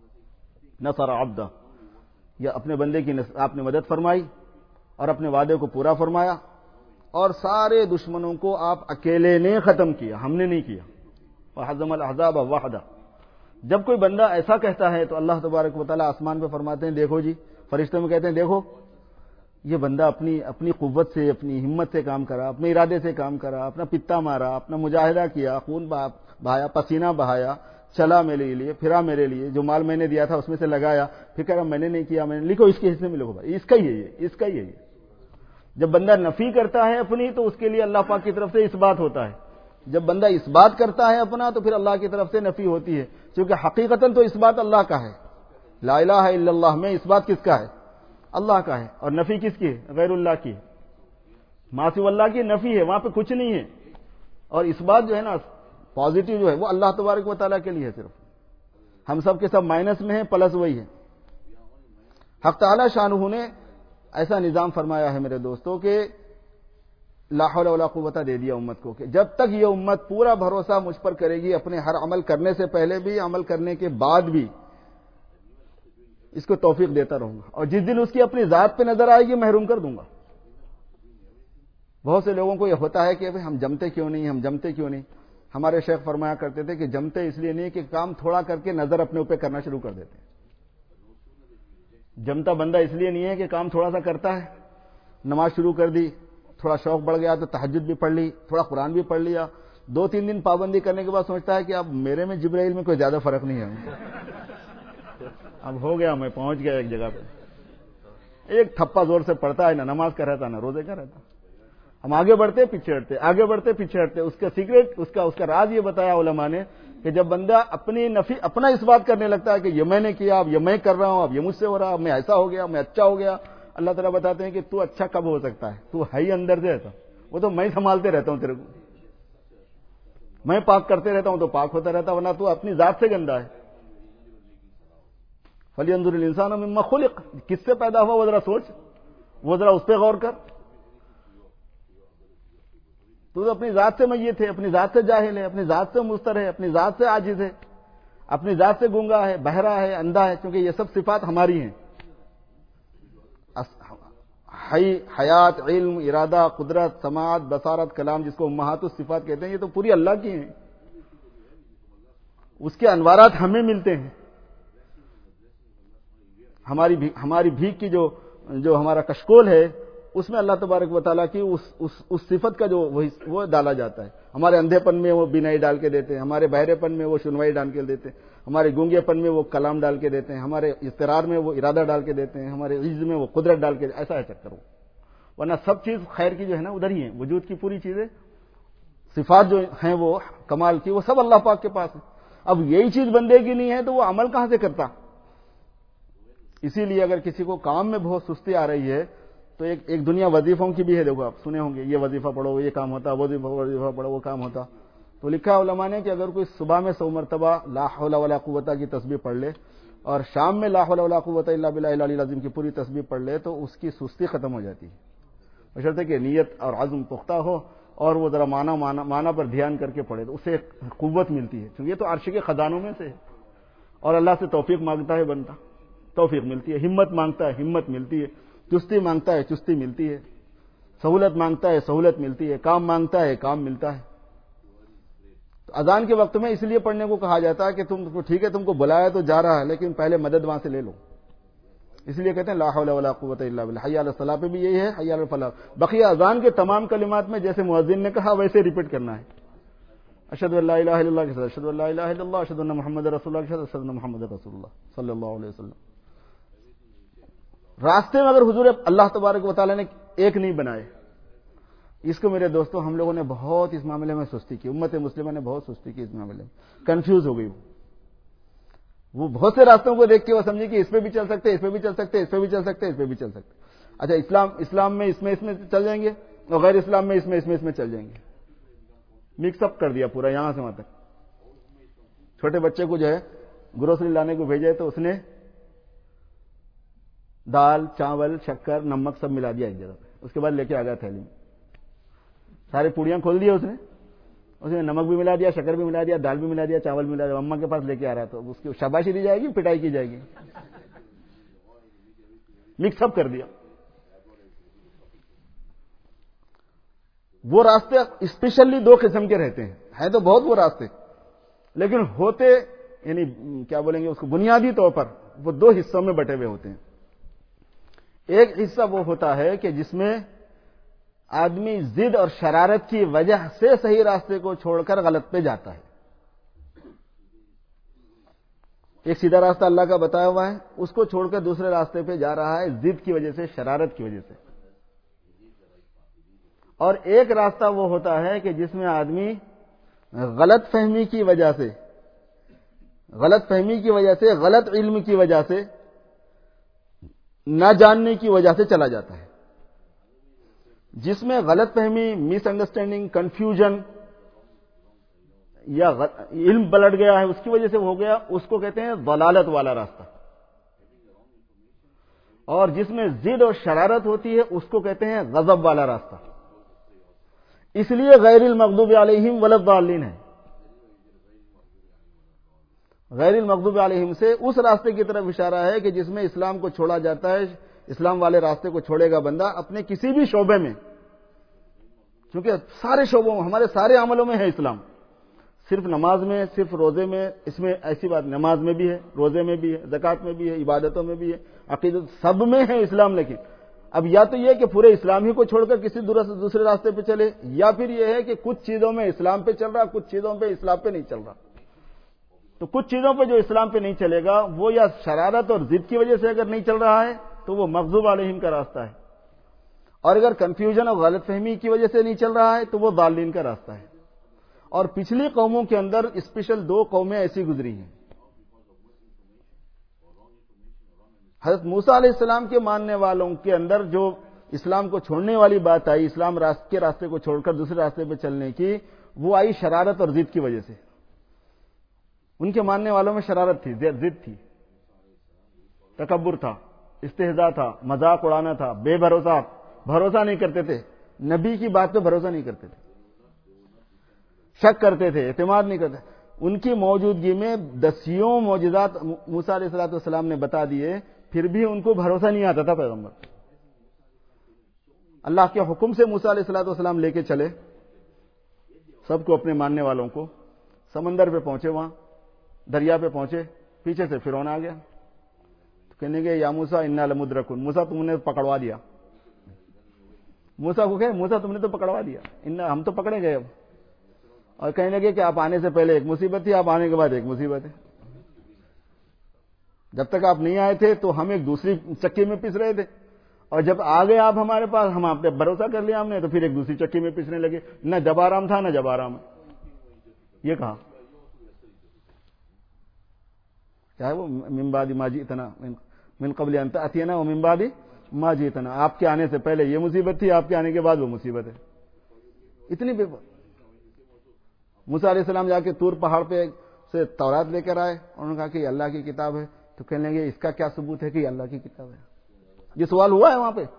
نصر عبدہ. یہ اپنے بندے کی آپ نے مدد فرمائی اور اپنے وعدے کو پورا فرمایا، اور سارے دشمنوں کو آپ اکیلے نے ختم کیا، ہم نے نہیں کیا. وہزم الاحزاب وحدہ. جب کوئی بندہ ایسا کہتا ہے تو اللہ تبارک و تعالیٰ آسمان پہ فرماتے ہیں دیکھو جی، فرشتوں میں کہتے ہیں دیکھو یہ بندہ اپنی اپنی قوت سے اپنی ہمت سے کام کرا، اپنے ارادے سے کام کرا، اپنا پتا مارا، اپنا مجاہدہ کیا، خون بہایا، پسینہ بہایا، چلا میرے لیے، پھرا میرے لیے، جو مال میں نے دیا تھا اس میں سے لگایا، پھر کہہ رہا میں نے نہیں کیا، میں نے لکھو اس کے حصے میں لکھو بھائی اس کا ہی ہے یہ اس کا ہی ہے یہ. جب بندہ نفی کرتا ہے اپنی تو اس کے لیے اللہ پاک کی طرف سے اس بات ہوتا ہے. جب بندہ اس بات کرتا ہے اپنا تو پھر اللہ کی طرف سے نفی ہوتی ہے، کیونکہ حقیقتاً تو اس بات اللہ کا ہے. لا الہ الا اللہ میں اس بات کس کا ہے؟ اللہ کا ہے. اور نفی کس کی ہے؟ غیر اللہ کی ہے، ما سوى اللہ کی نفی ہے، وہاں پہ کچھ نہیں ہے. اور اس بات جو ہے نا پازیٹو جو ہے وہ اللہ تبارک و تعالیٰ کے لیے ہے صرف. ہم سب کے سب مائنس میں ہیں، پلس وہی ہے. حق تعالی شانہ نے ایسا نظام فرمایا ہے میرے دوستوں کہ لا حول ولا قوت دے دیا امت کو کہ جب تک یہ امت پورا بھروسہ مجھ پر کرے گی اپنے ہر عمل کرنے سے پہلے بھی عمل کرنے کے بعد بھی اس کو توفیق دیتا رہوں گا، اور جس دن اس کی اپنی ذات پہ نظر آئے گی محروم کر دوں گا۔ بہت سے لوگوں کو یہ ہوتا ہے کہ ہم جمتے کیوں نہیں ہم جمتے کیوں نہیں ہمارے شیخ فرمایا کرتے تھے کہ جمتے اس لیے نہیں کہ کام تھوڑا کر کے نظر اپنے اوپر کرنا شروع کر دیتے ہیں۔ جمتا بندہ اس لیے نہیں ہے کہ کام تھوڑا سا کرتا ہے، نماز شروع کر دی، تھوڑا شوق بڑھ گیا تو تہجد بھی پڑھ لی، تھوڑا قرآن بھی پڑھ لیا، دو تین دن پابندی کرنے کے بعد سوچتا ہے کہ اب میرے میں جبرائیل میں کوئی زیادہ فرق نہیں ہے، اب ہو گیا، میں پہنچ گیا ایک جگہ پہ۔ ایک تھپا زور سے پڑتا ہے، نہ نماز کا رہتا نہ روزے کا رہتا۔ ہم آگے بڑھتے پیچھے ہٹتے، آگے بڑھتے پیچھے ہٹتے۔ اس کا سیکریٹ، اس کا اس کا راز یہ بتایا علماء نے کہ جب بندہ اپنی نفی اپنا اس بات کرنے لگتا ہے کہ یہ میں نے کیا، اب یہ میں کر رہا ہوں، اب یہ مجھ سے ہو رہا، اب میں ایسا ہو گیا، میں اچھا ہو گیا، اللہ تعالیٰ بتاتے ہیں کہ تو اچھا کب ہو سکتا ہے، تو ہے ہی اندر سے ایسا، وہ تو میں سنبھالتے رہتا ہوں تیرے کو، میں پاک کرتے رہتا ہوں تو پاک ہوتا رہتا، ورنہ تو اپنی ذات سے گندا ہے۔ فَلْيَنظُرِ الْإِنسَانُ مِمَّا خُلِقَ، کس سے پیدا ہوا وہ ذرا سوچ، وہ ذرا اس پہ غور کر۔ تو اپنی ذات سے میت ہے، اپنی ذات سے جاہل ہے، اپنی ذات سے مستر ہے، اپنی ذات سے عاجز ہے، اپنی ذات سے گونگا ہے، بہرا ہے، اندھا ہے، کیونکہ یہ سب صفات ہماری ہیں۔ حی، حیات، علم، ارادہ، قدرت، سماعت، بصارت، کلام، جس کو امہات الصفات کہتے ہیں، یہ تو پوری اللہ کی ہیں۔ اس کے انوارات ہمیں ملتے ہیں۔ ہماری ہماری بھیک کی جو جو ہمارا کشکول ہے، اس میں اللہ تبارک و تعالیٰ کی اس اس اس صفت کا جو وہ ڈالا جاتا ہے۔ ہمارے اندھے پن میں وہ بینائی ڈال کے دیتے ہیں، ہمارے بہرے پن میں وہ سنوائی ڈال کے دیتے ہیں، ہمارے گونگے پن میں وہ کلام ڈال کے دیتے ہیں، ہمارے اضطرار میں وہ ارادہ ڈال کے دیتے ہیں، ہمارے عجز میں وہ قدرت ڈال کے، ایسا ہے چکر وہ۔ ورنہ سب چیز خیر کی جو ہے نا ادھر ہی ہے، وجود کی پوری چیزیں، صفات جو ہیں وہ کمال کی، وہ سب اللہ پاک کے پاس ہے۔ اب یہی چیز بندے کی نہیں ہے تو وہ عمل کہاں سے کرتا؟ اسی لیے اگر کسی کو کام میں بہت سستی آ رہی ہے تو ایک ایک دنیا وظیفوں کی بھی ہے، دیکھو آپ سنے ہوں گے، یہ وظیفہ پڑھو یہ کام ہوتا، وظیفہ وظیفہ پڑھو وہ کام ہوتا۔ تو لکھا ہے علماء نے کہ اگر کوئی صبح میں سو مرتبہ لا حول ولا قوت کی تسبیح پڑھ لے اور شام میں لا حول ولا قوت الا باللہ العلی العظیم کی پوری تسبیح پڑھ لے تو اس کی سستی ختم ہو جاتی ہے، بشرطے کہ نیت اور عزم پختہ ہو اور وہ ذرا معنی معنی پر دھیان کر کے پڑھے تو اسے قوت ملتی ہے، کیونکہ یہ تو عرش کے خزانوں میں سے ہے۔ اور اللہ سے توفیق مانگتا ہے بنتا، توفیق ملتی ہے، ہمت مانگتا ہے ہمت ملتی ہے، چستی مانگتا ہے چستی ملتی ہے، سہولت مانگتا ہے سہولت ملتی ہے، کام مانگتا ہے کام ملتا ہے۔ تو اذان کے وقت میں اس لیے پڑھنے کو کہا جاتا ہے کہ تم ٹھیک ہے تم کو بلایا تو جا رہا ہے لیکن پہلے مدد وہاں سے لے لو، اس لیے کہتے ہیں لا حول ولا قوت الا باللہ۔ حی علی الصلاۃ پہ بھی یہی ہے، حی علی الفلاح۔ بقیہ اذان کے تمام کلمات میں جیسے مؤذن نے کہا ویسے ریپیٹ کرنا ہے، اشہد ان لا الہ الا اللہ کے ساتھ اشہد ان لا الہ الا اللہ اشہد ان محمد رسول اللہ کے ساتھ اشہد ان محمد رسول اللہ صلی اللہ علیہ وسلم۔ راستے میں اگر حضور اللہ تبارک و تعالیٰ نے ایک نہیں بنائے، اس کو میرے دوستوں ہم لوگوں نے بہت اس معاملے میں سستی کی، امت مسلمہ نے بہت سستی کی اس معاملے میں، کنفیوز ہو گئی۔ وہ بہت سے راستوں کو دیکھ کے وہ سمجھی کہ اس پہ بھی چل سکتے، اس پہ بھی چل سکتے، اس پہ بھی چل سکتے، اس پہ بھی چل سکتے۔ اچھا اسلام اسلام میں اس میں اس میں چل جائیں گے اور غیر اسلام میں اس میں اس میں اس میں چل جائیں گے، مکس اپ کر دیا پورا یہاں سے وہاں تک۔ چھوٹے بچے کو جو ہے گروسری لانے کو بھیجے تو اس نے دال چاول شکر نمک سب ملا دیا ایک جگہ پہ، اس کے بعد لے کے آ گیا تھیلی میں، سارے پوڑیاں کھول دیا اس نے، اس نے نمک بھی ملا دیا شکر بھی ملا دیا دال بھی ملا دیا چاول بھی ملا دیا، اما کے پاس لے کے آ رہا ہے تو اس کی شاباشی دی جائے گی پٹائی کی جائے گی، مکس اپ کر دیا۔ وہ راستے اسپیشلی دو قسم کے رہتے ہیں، ہیں تو بہت وہ راستے، لیکن ہوتے یعنی کیا بولیں گے اس کو بنیادی طور پر وہ دو حصوں میں بٹے ہوئے ہوتے ہیں۔ ایک حصہ وہ ہوتا ہے کہ جس میں آدمی ضد اور شرارت کی وجہ سے صحیح راستے کو چھوڑ کر غلط پہ جاتا ہے۔ ایک سیدھا راستہ اللہ کا بتایا ہوا ہے، اس کو چھوڑ کر دوسرے راستے پہ جا رہا ہے ضد کی وجہ سے شرارت کی وجہ سے۔ اور ایک راستہ وہ ہوتا ہے کہ جس میں آدمی غلط فہمی کی وجہ سے غلط فہمی کی وجہ سے غلط علم کی وجہ سے نہ جاننے کی وجہ سے چلا جاتا ہے، جس میں غلط فہمی مس انڈرسٹینڈنگ کنفیوژن یا علم پلٹ گیا ہے اس کی وجہ سے ہو گیا، اس کو کہتے ہیں ضلالت والا راستہ، اور جس میں ضد اور شرارت ہوتی ہے اس کو کہتے ہیں غضب والا راستہ۔ اس لیے غیر المغضوب علیہم ولا الضالین ہے۔ غیر المغضوب علیہم سے اس راستے کی طرف اشارہ ہے کہ جس میں اسلام کو چھوڑا جاتا ہے. اسلام والے راستے کو چھوڑے گا بندہ اپنے کسی بھی شعبے میں, چونکہ سارے شعبوں میں, ہمارے سارے عملوں میں ہے اسلام. صرف نماز میں, صرف روزے میں, اس میں ایسی بات, نماز میں بھی ہے, روزے میں بھی ہے, زکوٰۃ میں بھی ہے, عبادتوں میں بھی ہے, عقیدت, سب میں ہے اسلام. لیکن اب یا تو یہ کہ پورے اسلام ہی کو چھوڑ کر کسی دوسرے راستے پہ چلے, یا پھر یہ ہے کہ کچھ چیزوں میں اسلام پہ چل رہا, کچھ چیزوں پہ اسلام پہ نہیں چل رہا. تو کچھ چیزوں پہ جو اسلام پہ نہیں چلے گا وہ یا شرارت اور ضد کی وجہ سے اگر نہیں چل رہا ہے تو وہ مغضوب علیہم کا راستہ ہے, اور اگر کنفیوژن اور غلط فہمی کی وجہ سے نہیں چل رہا ہے تو وہ ضالین کا راستہ ہے. اور پچھلی قوموں کے اندر اسپیشل دو قومیں ایسی گزری ہیں. حضرت موسیٰ علیہ السلام کے ماننے والوں کے اندر جو اسلام کو چھوڑنے والی بات آئی, اسلام کے راستے کو چھوڑ کر دوسرے راستے پہ چلنے کی, وہ آئی شرارت اور ضد کی وجہ سے. ان کے ماننے والوں میں شرارت تھی, ضد تھی, تکبر تھا, استہزاء تھا, مذاق اڑانا تھا, بے بھروسہ, بھروسہ نہیں کرتے تھے, نبی کی بات پہ بھروسہ نہیں کرتے تھے, شک کرتے تھے, اعتماد نہیں کرتے. ان کی موجودگی میں دسیوں معجزات موسیٰ علیہ الصلوۃ والسلام نے بتا دیے, پھر بھی ان کو بھروسہ نہیں آتا تھا. پیغمبر اللہ کے حکم سے موسیٰ علیہ الصلوۃ والسلام لے کے چلے سب کو, اپنے ماننے والوں کو. سمندر پہ پہنچے, وہاں دریا پہ پہنچے, پیچھے سے فرعون آ گیا. تو کہنے گے یا موسیٰ انا لمدرکون, موسیٰ تم نے پکڑوا دیا. موسیٰ کو کہے موسیٰ تم نے تو پکڑوا دیا, انا ہم تو پکڑے گئے اب. اور کہنے لگے کہ آپ آنے سے پہلے ایک مصیبت تھی, آپ آنے کے بعد ایک مصیبت ہے. جب تک آپ نہیں آئے تھے تو ہم ایک دوسری چکی میں پس رہے تھے, اور جب آ گئے آپ ہمارے پاس, ہم آپ پہ بھروسہ کر لیا ہم نے, تو پھر ایک دوسری چکی میں پسنے لگے. نہ جب آرام تھا نہ جب آرام. یہ کہا کیا ہے وہ, من بعد ما جئتنا من قبل ان تأتینا ومن بعد ما جئتنا, آپ کے آنے سے پہلے یہ مصیبت تھی, آپ کے آنے کے بعد وہ مصیبت ہے. اتنی بے. موسیٰ علیہ السلام جا کے طور پہاڑ پہ سے تورات لے کر آئے, انہوں نے کہا کہ یہ اللہ کی کتاب ہے. تو کہنے لگے اس کا کیا ثبوت ہے کہ یہ اللہ کی کتاب ہے؟ یہ سوال ہوا ہے وہاں پہ.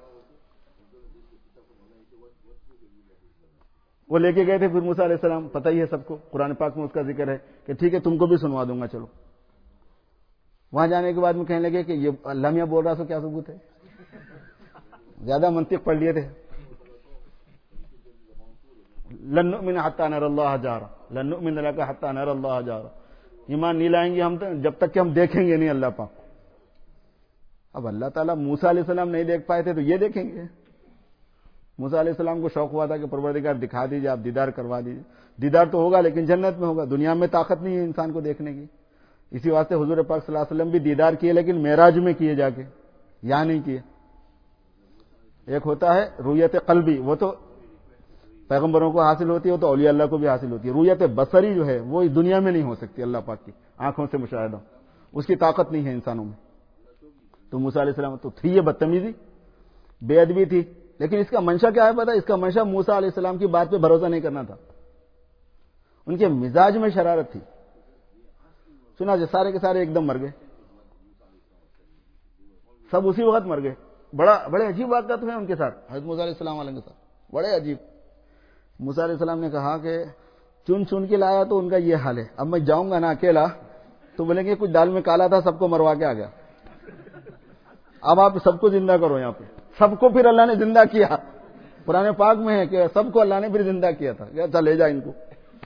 وہ لے کے گئے تھے پھر موسیٰ علیہ السلام, پتہ ہی ہے سب کو, قرآن پاک میں اس کا ذکر ہے کہ ٹھیک ہے تم کو بھی سنوا دوں گا, چلو. وہاں جانے کے بعد میں کہنے لگے کہ یہ اللہ میاں بول رہا سو کیا ثبوت ہے؟ زیادہ منطق پڑھ لیے تھے. لن نؤمن حتى نرى الله جهرا, لن نؤمن لك حتى نرى الله جهرا, ایمان نہیں لائیں گے ہم جب تک کہ ہم دیکھیں گے نہیں اللہ پاک. اب اللہ تعالیٰ موسیٰ علیہ السلام نہیں دیکھ پائے تھے تو یہ دیکھیں گے. موسیٰ علیہ السلام کو شوق ہوا تھا کہ پروردگار دکھا دیجیے, آپ دیدار کروا دیجیے. دیدار تو ہوگا لیکن جنت میں ہوگا, دنیا میں طاقت نہیں ہے انسان کو دیکھنے کی. اسی واسطے حضور پاک صلی اللہ علیہ وسلم بھی دیدار کیے, لیکن معراج میں کیے جا کے, یہاں نہیں کیے. ایک ہوتا ہے رؤیت قلبی, وہ تو پیغمبروں کو حاصل ہوتی ہے, وہ تو اولیاء اللہ کو بھی حاصل ہوتی ہے. رؤیت بصری جو ہے وہ اس دنیا میں نہیں ہو سکتی, اللہ پاک کی آنکھوں سے مشاہدہ, اس کی طاقت نہیں ہے انسانوں میں. تو موسیٰ علیہ السلام تو تھی یہ بدتمیزی, بے ادبی تھی, لیکن اس کا منشا کیا ہے پتہ؟ اس کا منشا موسیٰ علیہ السلام کی بات پہ بھروسہ نہیں کرنا تھا. ان کے مزاج میں شرارت تھی. سنا جو سارے کے سارے ایک دم مر گئے, سب اسی وقت مر گئے. بڑا بڑے عجیب واقعات ہوئے ان کے ساتھ, حضرت موسیٰ علیہ السلام علیہ کے ساتھ, بڑے عجیب. موسیٰ علیہ السلام نے کہا کہ چن چن کے لایا تو ان کا یہ حال ہے, اب میں جاؤں گا نا اکیلا تو بولیں گے کچھ دال میں کالا تھا, سب کو مروا کے آ گیا, اب آپ سب کو زندہ کرو. یہاں پہ سب کو پھر اللہ نے زندہ کیا. قرآن پاک میں ہے کہ سب کو اللہ نے پھر زندہ کیا تھا, اچھا لے جا ان کو.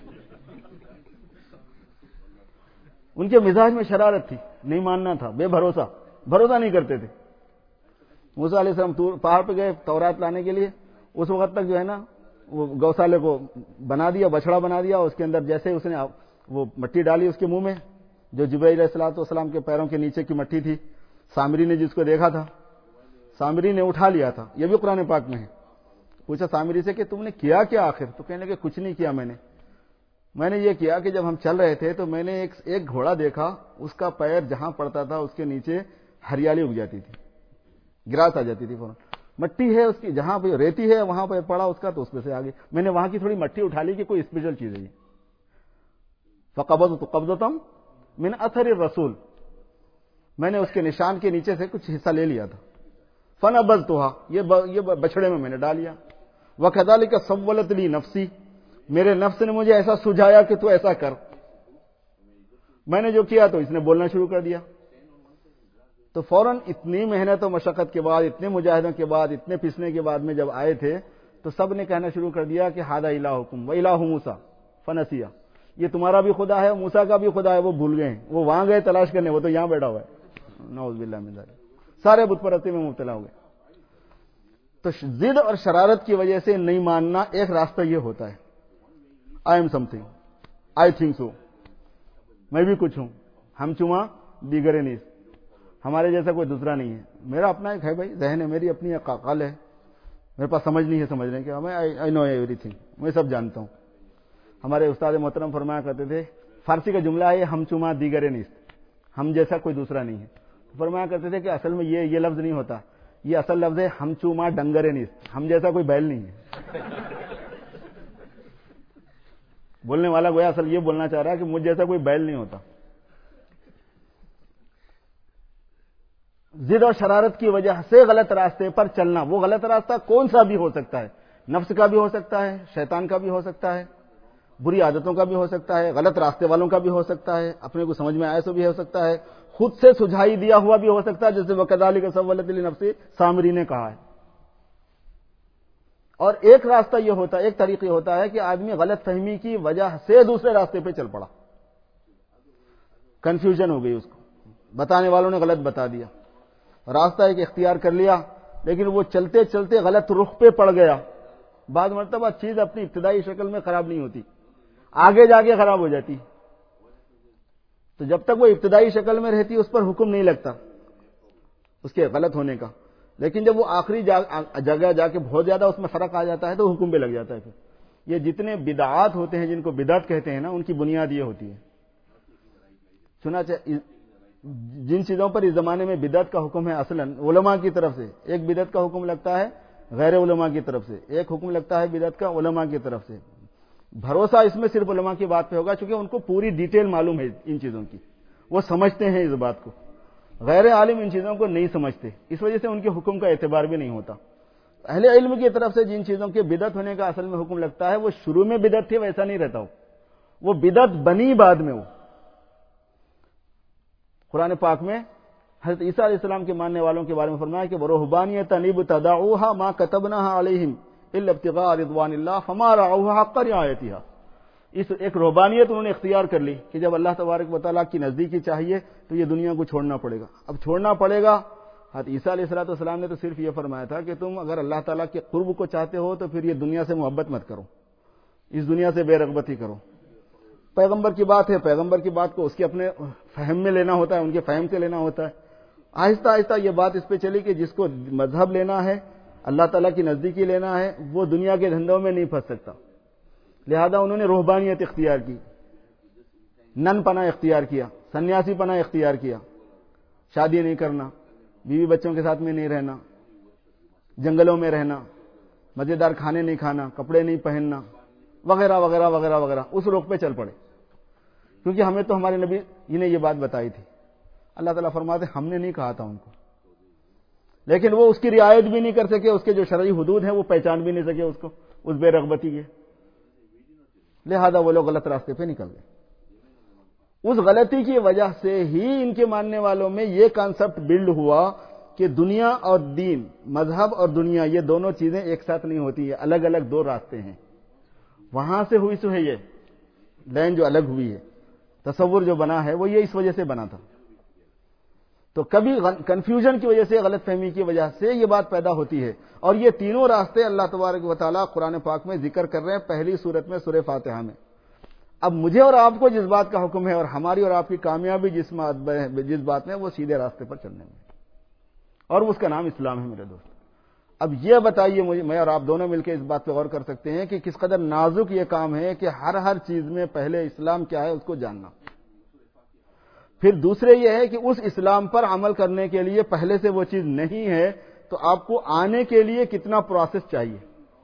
ان کے مزاج میں شرارت تھی, نہیں ماننا تھا, بے بھروسہ, بھروسہ نہیں کرتے تھے. موسیٰ علیہ السلام پہاڑ پہ گئے تورات لانے کے لیے, اس وقت تک جو ہے نا وہ گوشالے کو بنا دیا, بچڑا بنا دیا, اس کے اندر جیسے اس نے وہ مٹی ڈالی اس کے منہ میں, جو جبرائیل علیہ الصلوۃ والسلام کے پیروں کے نیچے کی مٹی تھی, سامری نے جس کو دیکھا تھا, سامری نے اٹھا لیا تھا. یہ بھی قرآن پاک میں ہے. پوچھا سامری سے کہ تم نے کیا کیا آخر؟ تو کہنے لگے کچھ نہیں کیا میں نے میں نے یہ کیا کہ جب ہم چل رہے تھے تو میں نے ایک ایک گھوڑا دیکھا, اس کا پیر جہاں پڑتا تھا اس کے نیچے ہریالی اگ جاتی تھی, گراس آ جاتی تھی فوراً. مٹی ہے اس کی, جہاں پہ ریتی ہے وہاں پہ پڑا اس کا, تو اس پہ سے آگے میں نے وہاں کی تھوڑی مٹی اٹھا لی کہ کوئی اسپیشل چیز ہے. فقبضت قبضۃ من اثر الرسول, میں نے اس کے نشان کے نیچے سے کچھ حصہ لے لیا تھا. فنبذتها, یہ بچڑے میں میں نے ڈال دیا. وکذالک سولت لی نفسی, میرے نفس نے مجھے ایسا سجایا کہ تو ایسا کر. میں نے جو کیا تو اس نے بولنا شروع کر دیا. تو فوراً اتنی محنت و مشقت کے بعد، اتنے مجاہدوں کے بعد، اتنے پسنے کے بعد میں جب آئے تھے تو سب نے کہنا شروع کر دیا کہ ہذا الہکم و الہ موسیٰ فنسیہ، یہ تمہارا بھی خدا ہے، موسیٰ کا بھی خدا ہے، وہ بھول گئے. وہ وہاں گئے تلاش کرنے، وہ تو یہاں بیٹھا ہوا ہے. نعوذ باللہ من ذالک. سارے بت پرستی میں مبتلا ہو گئے. تو ضد اور شرارت کی وجہ سے نہیں ماننا ایک راستہ یہ ہوتا ہے. I am something, I think so, میں بھی کچھ ہوں، ہم چما دیگر نیز، ہمارے جیسا کوئی دوسرا نہیں ہے. میرا اپنا ایک ہے بھائی، ذہن ہے، میری اپنی عقل ہے، میرے پاس سمجھ نہیں ہے سمجھنے کی، میں آئی نو ایوری تھنگ، میں سب جانتا ہوں. ہمارے استاد محترم فرمایا کرتے تھے، فارسی کا جملہ ہے ہم چما دیگر نیست، ہم جیسا کوئی دوسرا نہیں ہے. فرمایا کرتے تھے کہ اصل میں یہ یہ لفظ نہیں ہوتا، یہ اصل لفظ ہے ہم چما ڈنگر نیست، ہم جیسا کوئی بیل نہیں ہے. بولنے والا گویا اصل یہ بولنا چاہ رہا ہے کہ مجھ جیسا کوئی بیل نہیں ہوتا. ضد اور شرارت کی وجہ سے غلط راستے پر چلنا، وہ غلط راستہ کون سا بھی ہو سکتا ہے، نفس کا بھی ہو سکتا ہے، شیطان کا بھی ہو سکتا ہے، بری عادتوں کا بھی ہو سکتا ہے، غلط راستے والوں کا بھی ہو سکتا ہے، اپنے کو سمجھ میں آئے سو بھی ہو سکتا ہے، خود سے سجھائی دیا ہوا بھی ہو سکتا ہے، جیسے وَكَذَلِكَ سَوَّلَتْ لِنَفْسِهِ سامری نے کہا ہے. اور ایک راستہ یہ ہوتا ہے، ایک طریقہ ہوتا ہے کہ آدمی غلط فہمی کی وجہ سے دوسرے راستے پہ چل پڑا، کنفیوژن ہو گئی اس کو، بتانے والوں نے غلط بتا دیا، راستہ ایک اختیار کر لیا، لیکن وہ چلتے چلتے غلط رخ پہ پڑ گیا. بعض مرتبہ چیز اپنی ابتدائی شکل میں خراب نہیں ہوتی، آگے جا کے خراب ہو جاتی. تو جب تک وہ ابتدائی شکل میں رہتی اس پر حکم نہیں لگتا اس کے غلط ہونے کا، لیکن جب وہ آخری جگہ جا کے بہت زیادہ اس میں فرق آ جاتا ہے تو حکم بھی لگ جاتا ہے. پھر یہ جتنے بدعات ہوتے ہیں، جن کو بدعت کہتے ہیں نا، ان کی بنیاد یہ ہوتی ہے. چنانچہ جن چیزوں پر اس زمانے میں بدعت کا حکم ہے اصلاً علماء کی طرف سے، ایک بدعت کا حکم لگتا ہے غیر علماء کی طرف سے، ایک حکم لگتا ہے بدعت کا علماء کی طرف سے. بھروسہ اس میں صرف علماء کی بات پہ ہوگا، چونکہ ان کو پوری ڈیٹیل معلوم ہے ان چیزوں کی، وہ سمجھتے ہیں اس بات کو. غیر عالم ان چیزوں کو نہیں سمجھتے، اس وجہ سے ان کے حکم کا اعتبار بھی نہیں ہوتا. اہل علم کی طرف سے جن چیزوں کے بدعت ہونے کا اصل میں حکم لگتا ہے، وہ شروع میں بدعت تھی ویسا نہیں رہتا، وہ بدعت بنی بعد میں. وہ قرآن پاک میں حضرت عیسیٰ علیہ السلام کے ماننے والوں کے بارے میں فرمایا کہ وَرُهْبَانِيَّةً ابْتَدَعُوهَا مَا كَتَبْنَاهَا عَلَيْهِمْ إِلَّا ابْتِغَاءَ رِضْوَانِ اللَّهِ فَمَا رَعَوْهَا حَقَّ رِعَایَتِهَا. اس ایک رہبانیت انہوں نے اختیار کر لی کہ جب اللہ تبارک و تعالیٰ کی نزدیکی چاہیے تو یہ دنیا کو چھوڑنا پڑے گا. اب چھوڑنا پڑے گا، حضرت عیسیٰ علیہ السلام نے تو صرف یہ فرمایا تھا کہ تم اگر اللہ تعالیٰ کے قرب کو چاہتے ہو تو پھر یہ دنیا سے محبت مت کرو، اس دنیا سے بے رغبتی کرو. پیغمبر کی بات ہے، پیغمبر کی بات کو اس کے اپنے فہم میں لینا ہوتا ہے، ان کے فہم سے لینا ہوتا ہے. آہستہ آہستہ یہ بات اس پہ چلی کہ جس کو مذہب لینا ہے، اللہ تعالیٰ کی نزدیکی لینا ہے، وہ دنیا کے دھندوں میں نہیں پھنس سکتا. لہذا انہوں نے رہبانیت اختیار کی، نن پناہ اختیار کیا، سنیاسی پناہ اختیار کیا، شادی نہیں کرنا، بیوی بچوں کے ساتھ میں نہیں رہنا، جنگلوں میں رہنا، مزیدار کھانے نہیں کھانا، کپڑے نہیں پہننا، وغیرہ وغیرہ وغیرہ وغیرہ. اس رخ پہ چل پڑے، کیونکہ ہمیں تو ہمارے نبی نے یہ بات بتائی تھی. اللہ تعالیٰ فرماتے ہم نے نہیں کہا تھا ان کو، لیکن وہ اس کی رعایت بھی نہیں کر سکے، اس کے جو شرعی حدود ہیں وہ پہچان بھی نہیں سکے اس کو، اس بے رغبتی کے. لہذا وہ لوگ غلط راستے پہ نکل گئے. اس غلطی کی وجہ سے ہی ان کے ماننے والوں میں یہ کانسیپٹ بلڈ ہوا کہ دنیا اور دین، مذہب اور دنیا، یہ دونوں چیزیں ایک ساتھ نہیں ہوتی ہیں، الگ الگ دو راستے ہیں. وہاں سے ہوئی سو ہے یہ لائن جو الگ ہوئی ہے، تصور جو بنا ہے وہ یہ اس وجہ سے بنا تھا. تو کبھی کنفیوژن کی وجہ سے، غلط فہمی کی وجہ سے یہ بات پیدا ہوتی ہے. اور یہ تینوں راستے اللہ تبارک و تعالیٰ قرآن پاک میں ذکر کر رہے ہیں پہلی صورت میں سورہ فاتحہ میں. اب مجھے اور آپ کو جس بات کا حکم ہے اور ہماری اور آپ کی کامیابی جس جس بات میں، وہ سیدھے راستے پر چلنے میں، اور اس کا نام اسلام ہے میرے دوست. اب یہ بتائیے مجھے، میں اور آپ دونوں مل کے اس بات پہ غور کر سکتے ہیں کہ کس قدر نازک یہ کام ہے کہ ہر ہر چیز میں پہلے اسلام کیا ہے اس کو جاننا. پھر دوسرے یہ ہے کہ اس اسلام پر عمل کرنے کے لیے پہلے سے وہ چیز نہیں ہے تو آپ کو آنے کے لیے کتنا پروسیس چاہیے،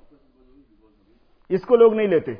اس کو لوگ نہیں لیتے.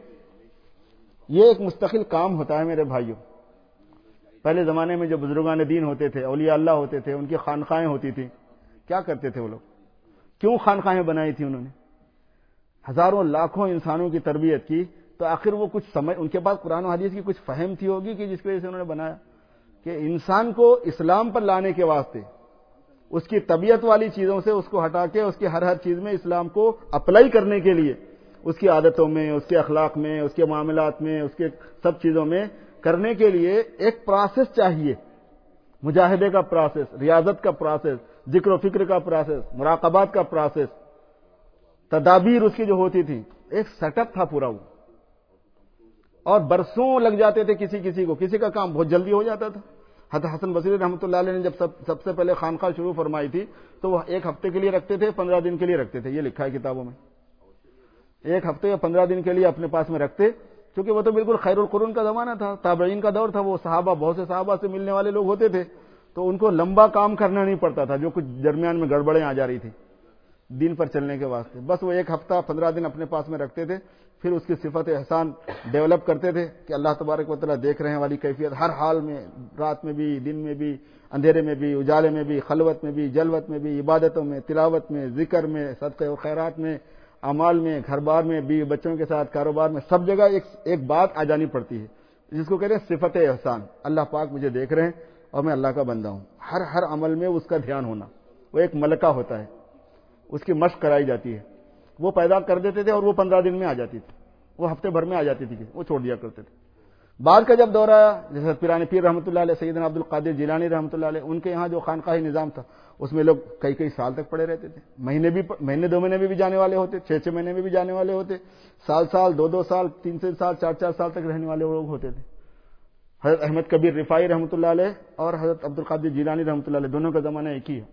یہ ایک مستقل کام ہوتا ہے میرے بھائیوں. پہلے زمانے میں جو بزرگان دین ہوتے تھے، اولیاء اللہ ہوتے تھے، ان کی خانقاہیں ہوتی تھیں. کیا کرتے تھے وہ لوگ؟ کیوں خانقاہیں بنائی تھی انہوں نے؟ ہزاروں لاکھوں انسانوں کی تربیت کی، تو آخر وہ کچھ سمجھ، ان کے پاس قرآن و حدیث کی کچھ فہم تھی ہوگی کہ جس کی وجہ سے انہوں نے بنایا. کہ انسان کو اسلام پر لانے کے واسطے اس کی طبیعت والی چیزوں سے اس کو ہٹا کے اس کی ہر ہر چیز میں اسلام کو اپلائی کرنے کے لیے، اس کی عادتوں میں، اس کے اخلاق میں، اس کے معاملات میں، اس کے سب چیزوں میں کرنے کے لیے ایک پروسیس چاہیے، مجاہدے کا پروسیس، ریاضت کا پروسیس، ذکر و فکر کا پروسیس، مراقبات کا پروسیس، تدابیر اس کی جو ہوتی تھی، ایک سیٹ اپ تھا پورا وہ، اور برسوں لگ جاتے تھے کسی کسی کو، کسی کا کام بہت جلدی ہو جاتا تھا۔ حضرت حسن بصری رحمۃ اللہ علیہ نے جب سب سب سے پہلے خانقاہ شروع فرمائی تھی تو وہ ایک ہفتے کے لیے رکھتے تھے، پندرہ دن کے لیے رکھتے تھے، یہ لکھا ہے کتابوں میں، ایک ہفتے یا پندرہ دن کے لیے اپنے پاس میں رکھتے، کیونکہ وہ تو بالکل خیر القرون کا زمانہ تھا، تابعین کا دور تھا، وہ صحابہ، بہت سے صحابہ سے ملنے والے لوگ ہوتے تھے، تو ان کو لمبا کام کرنا نہیں پڑتا تھا، جو کچھ درمیان میں گڑبڑیں آ جا رہی تھی دین پر چلنے کے واسطے، بس وہ ایک ہفتہ پندرہ دن اپنے پاس میں رکھتے تھے، پھر اس کی صفت احسان ڈیولپ کرتے تھے کہ اللہ تبارک و تعالیٰ دیکھ رہے ہیں والی کیفیت، ہر حال میں، رات میں بھی، دن میں بھی، اندھیرے میں بھی، اجالے میں بھی، خلوت میں بھی، جلوت میں بھی، عبادتوں میں، تلاوت میں، ذکر میں، صدقے و خیرات میں، اعمال میں، گھر بار میں، بیوی بچوں کے ساتھ، کاروبار میں، سب جگہ ایک ایک بات آ جانی پڑتی ہے جس کو کہتے ہیں صفت احسان، اللہ پاک مجھے دیکھ رہے ہیں اور میں اللہ کا بندہ ہوں، ہر ہر عمل میں اس کا دھیان ہونا، وہ ایک ملکہ ہوتا ہے، اس کی مشق کرائی جاتی ہے، وہ پیدا کر دیتے تھے اور وہ پندرہ دن میں آ جاتی تھی، وہ ہفتے بھر میں آ جاتی تھی، وہ چھوڑ دیا کرتے تھے۔ بعد کا جب دور آیا، جیسے پیران پیر رحمۃ اللہ علیہ، سیدنا عبد القادر جیلانی رحمۃ اللہ علیہ، ان کے یہاں جو خانقاہی نظام تھا اس میں لوگ کئی کئی سال تک پڑے رہتے تھے، مہینے بھی مہینے دو مہینے میں بھی جانے والے ہوتے، چھ چھ مہینے میں بھی جانے والے ہوتے، سال سال، دو دو سال، تین تین سال، چار چار سال تک رہنے والے لوگ ہوتے تھے۔ حضرت احمد کبیر رفاعی رحمۃ اللہ علیہ اور حضرت عبد القادر جیلانی رحمۃ اللہ علیہ دونوں کا زمانہ ایک ہی ہے۔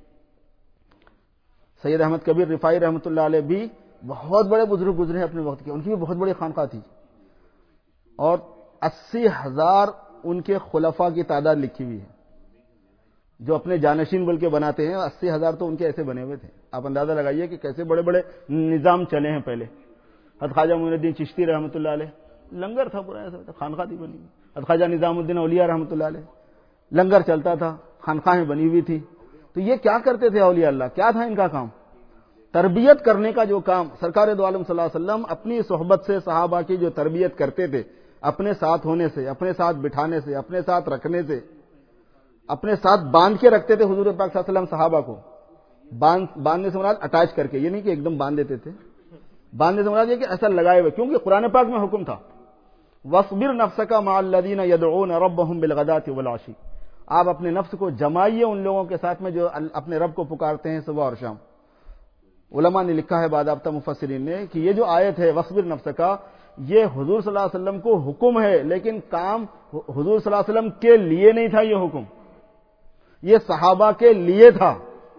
سید احمد کبیر رفاعی رحمۃ اللہ علیہ بھی بہت بڑے بزرگ گزرے اپنے وقت کے، ان کی بھی بہت بڑی خانقاہ تھی، اور اسی ہزار ان کے خلفاء کی تعداد لکھی ہوئی ہے، جو اپنے جانشین بول کے بناتے ہیں، اسی ہزار تو ان کے ایسے بنے ہوئے تھے۔ آپ اندازہ لگائیے کہ کیسے بڑے بڑے نظام چلے ہیں پہلے۔ حضرت خواجہ معین الدین چشتی رحمۃ اللہ علیہ، لنگر تھا پورا، ایسا خانقاہ تھی بنی ہوئی۔ حضرت خواجہ نظام الدین اولیاء رحمۃ اللہ علیہ، لنگر چلتا تھا، خانقاہیں بنی ہوئی تھی۔ تو یہ کیا کرتے تھے اولیاء اللہ؟ کیا تھا ان کا کام؟ تربیت کرنے کا جو کام سرکار دو عالم صلی اللہ علیہ وسلم اپنی صحبت سے صحابہ کی جو تربیت کرتے تھے، اپنے ساتھ ہونے سے، اپنے ساتھ بٹھانے سے، اپنے ساتھ رکھنے سے، اپنے ساتھ باندھ کے رکھتے تھے حضور پاک صلی اللہ علیہ وسلم صحابہ کو، باندھ باندھنے سے مراد اٹیچ کر کے، یہ نہیں کہ ایک دم باندھ دیتے تھے، باندھنے سے مراد یہ کہ ایسا لگائے ہوئے، کیونکہ قرآن پاک میں حکم تھا وَاصْبِرْ نَفْسَكَ مَعَ الَّذِينَ يَدْعُونَ رَبَّهُمْ بِالْغَدَاةِ وَالْعَشِيِّ، آپ اپنے نفس کو جمائیے ان لوگوں کے ساتھ میں جو اپنے رب کو پکارتے ہیں صبح اور شام۔ علماء نے لکھا ہے باضابطہ مفسرین نے کہ یہ جو آیت ہے وَاصْبِرْ نَفْسَكَ، یہ حضور صلی اللہ علیہ وسلم کو حکم ہے، لیکن کام حضور صلی اللہ علیہ وسلم کے لیے نہیں تھا، یہ حکم یہ صحابہ کے لیے تھا،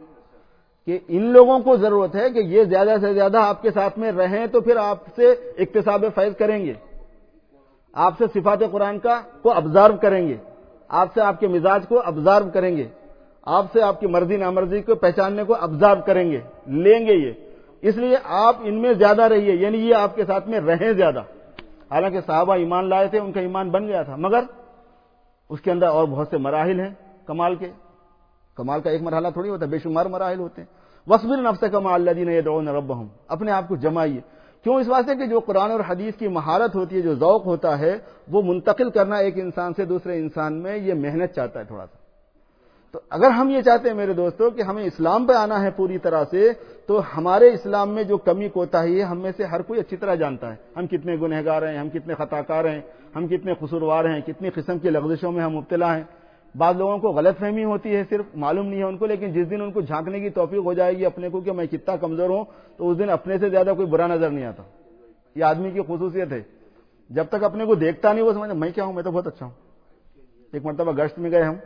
کہ ان لوگوں کو ضرورت ہے کہ یہ زیادہ سے زیادہ آپ کے ساتھ میں رہیں تو پھر آپ سے اکتساب فیض کریں گے، آپ سے صفات قرآن کا کو ابزارو کریں گے، آپ سے آپ کے مزاج کو ابزارو کریں گے، آپ سے آپ کی مرضی نامرضی کو پہچاننے کو ابزارو کریں گے، لیں گے یہ، اس لیے آپ ان میں زیادہ رہیے، یعنی یہ آپ کے ساتھ میں رہیں زیادہ۔ حالانکہ صحابہ ایمان لائے تھے، ان کا ایمان بن گیا تھا، مگر اس کے اندر اور بہت سے مراحل ہیں کمال کے، کمال کا ایک مرحلہ تھوڑی ہوتا ہے، بے شمار مراحل ہوتے ہیں۔ وَاصْبِرْ نَفْسَكَ مَعَ الَّذِينَ يَدْعُونَ رَبَّهُمْ، اپنے آپ کو جمائیے، کیوں؟ اس واسطے کہ جو قرآن اور حدیث کی مہارت ہوتی ہے، جو ذوق ہوتا ہے، وہ منتقل کرنا ایک انسان سے دوسرے انسان میں یہ محنت چاہتا ہے تھوڑا سا۔ تو اگر ہم یہ چاہتے ہیں میرے دوستوں کہ ہمیں اسلام پہ آنا ہے پوری طرح سے، تو ہمارے اسلام میں جو کمی کوتاہی ہے ہم میں سے ہر کوئی اچھی طرح جانتا ہے، ہم کتنے گنہگار ہیں، ہم کتنے خطا کار ہیں، ہم کتنے قصوروار ہیں، کتنی قسم کی لغزشوں میں ہم مبتلا ہیں۔ بعض لوگوں کو غلط فہمی ہوتی ہے، صرف معلوم نہیں ہے ان کو، لیکن جس دن ان کو جھانکنے کی توفیق ہو جائے گی اپنے کو کہ میں کتنا کمزور ہوں، تو اس دن اپنے سے زیادہ کوئی برا نظر نہیں آتا۔ یہ آدمی کی خصوصیت ہے، جب تک اپنے کو دیکھتا نہیں وہ سمجھتا میں کیا ہوں، میں تو بہت اچھا ہوں۔ ایک مرتبہ گشت میں گئے ہم،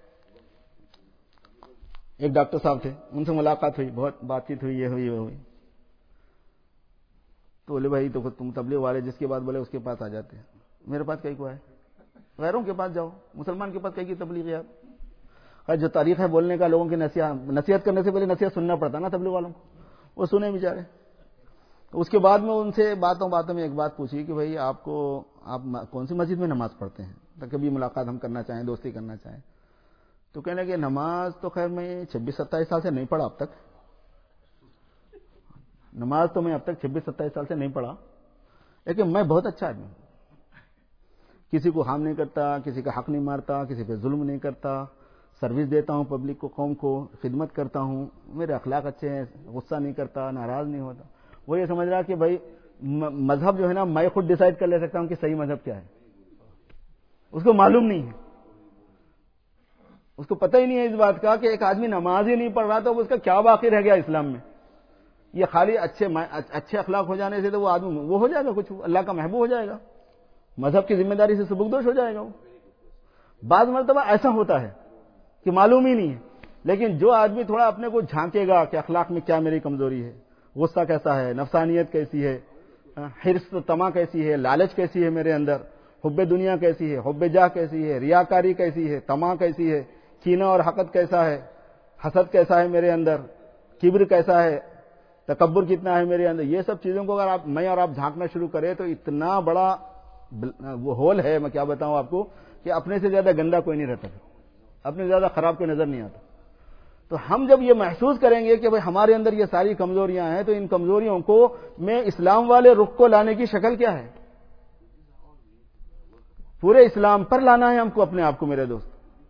ایک ڈاکٹر صاحب تھے، ان سے ملاقات ہوئی، بہت بات چیت ہوئی، یہ ہوئی وہ ہوئی، تو بولے بھائی تو تم تبلیغ والے جس کے بعد بولے اس کے پاس آ جاتے ہیں، میرے پاس کئی کو ہے، غیروں کے پاس جاؤ، مسلمان کے پاس کئی کی تبلیغ یار۔ اور جو تاریخ ہے بولنے کا، لوگوں کی نصیحت نصیحت کرنے سے پہلے نصیحت سننا پڑتا نا تبلیغ والوں کو، وہ سنے بیچارے۔ اس کے بعد میں ان سے باتوں باتوں میں ایک بات پوچھی کہ بھائی آپ کو آپ کون سی مسجد میں نماز پڑھتے ہیں، تو کبھی ملاقات ہم کرنا چاہیں، دوستی کرنا چاہیں، تو کہنے لگے نماز تو خیر میں چھبیس ستائیس سال سے نہیں پڑھا اب تک، نماز تو میں اب تک چھبیس ستائیس سال سے نہیں پڑھا، لیکن میں بہت اچھا آدمی ہوں، کسی کو ہارم نہیں کرتا، کسی کا حق نہیں مارتا، کسی پہ ظلم نہیں کرتا، سروس دیتا ہوں پبلک کو، قوم کو خدمت کرتا ہوں، میرے اخلاق اچھے ہیں، غصہ نہیں کرتا، ناراض نہیں ہوتا. وہ یہ سمجھ رہا کہ بھائی مذہب جو ہے نا میں خود ڈیسائیڈ کر لے سکتا ہوں کہ صحیح مذہب کیا ہے. اس کو معلوم نہیں ہے، اس کو پتہ ہی نہیں ہے اس بات کا کہ ایک آدمی نماز ہی نہیں پڑھ رہا تو اس کا کیا باقی رہ گیا اسلام میں. یہ خالی اچھے اچھے اخلاق ہو جانے سے تو وہ آدمی وہ ہو جائے گا، کچھ اللہ کا محبوب ہو جائے گا، مذہب کی ذمہ داری سے سبکدوش ہو جائے گا. وہ بعض مرتبہ ایسا ہوتا ہے کہ معلوم ہی نہیں ہے. لیکن جو آدمی تھوڑا اپنے کو جھانکے گا کہ اخلاق میں کیا میری کمزوری ہے، غصہ کیسا ہے، نفسانیت کیسی ہے، حرص طمع کیسی ہے، لالچ کیسی ہے میرے اندر، حب دنیا کیسی ہے، حب جاہ کیسی ہے، ریاکاری کیسی ہے، طمع کیسی ہے، کینہ اور حقد کیسا ہے، حسد کیسا ہے میرے اندر، کبر کیسا ہے، تکبر کتنا ہے میرے اندر، یہ سب چیزوں کو اگر آپ میں اور آپ جھانکنا شروع کریں تو اتنا بڑا وہ ہول ہے، میں کیا بتاؤں آپ کو، کہ اپنے سے زیادہ گندا کوئی نہیں رہتا، اپنے سے زیادہ خراب کوئی نظر نہیں آتا. تو ہم جب یہ محسوس کریں گے کہ بھئی ہمارے اندر یہ ساری کمزوریاں ہیں، تو ان کمزوریوں کو میں اسلام والے رخ کو لانے کی شکل کیا ہے؟ پورے اسلام پر لانا ہے ہم کو اپنے آپ کو. میرے دوست،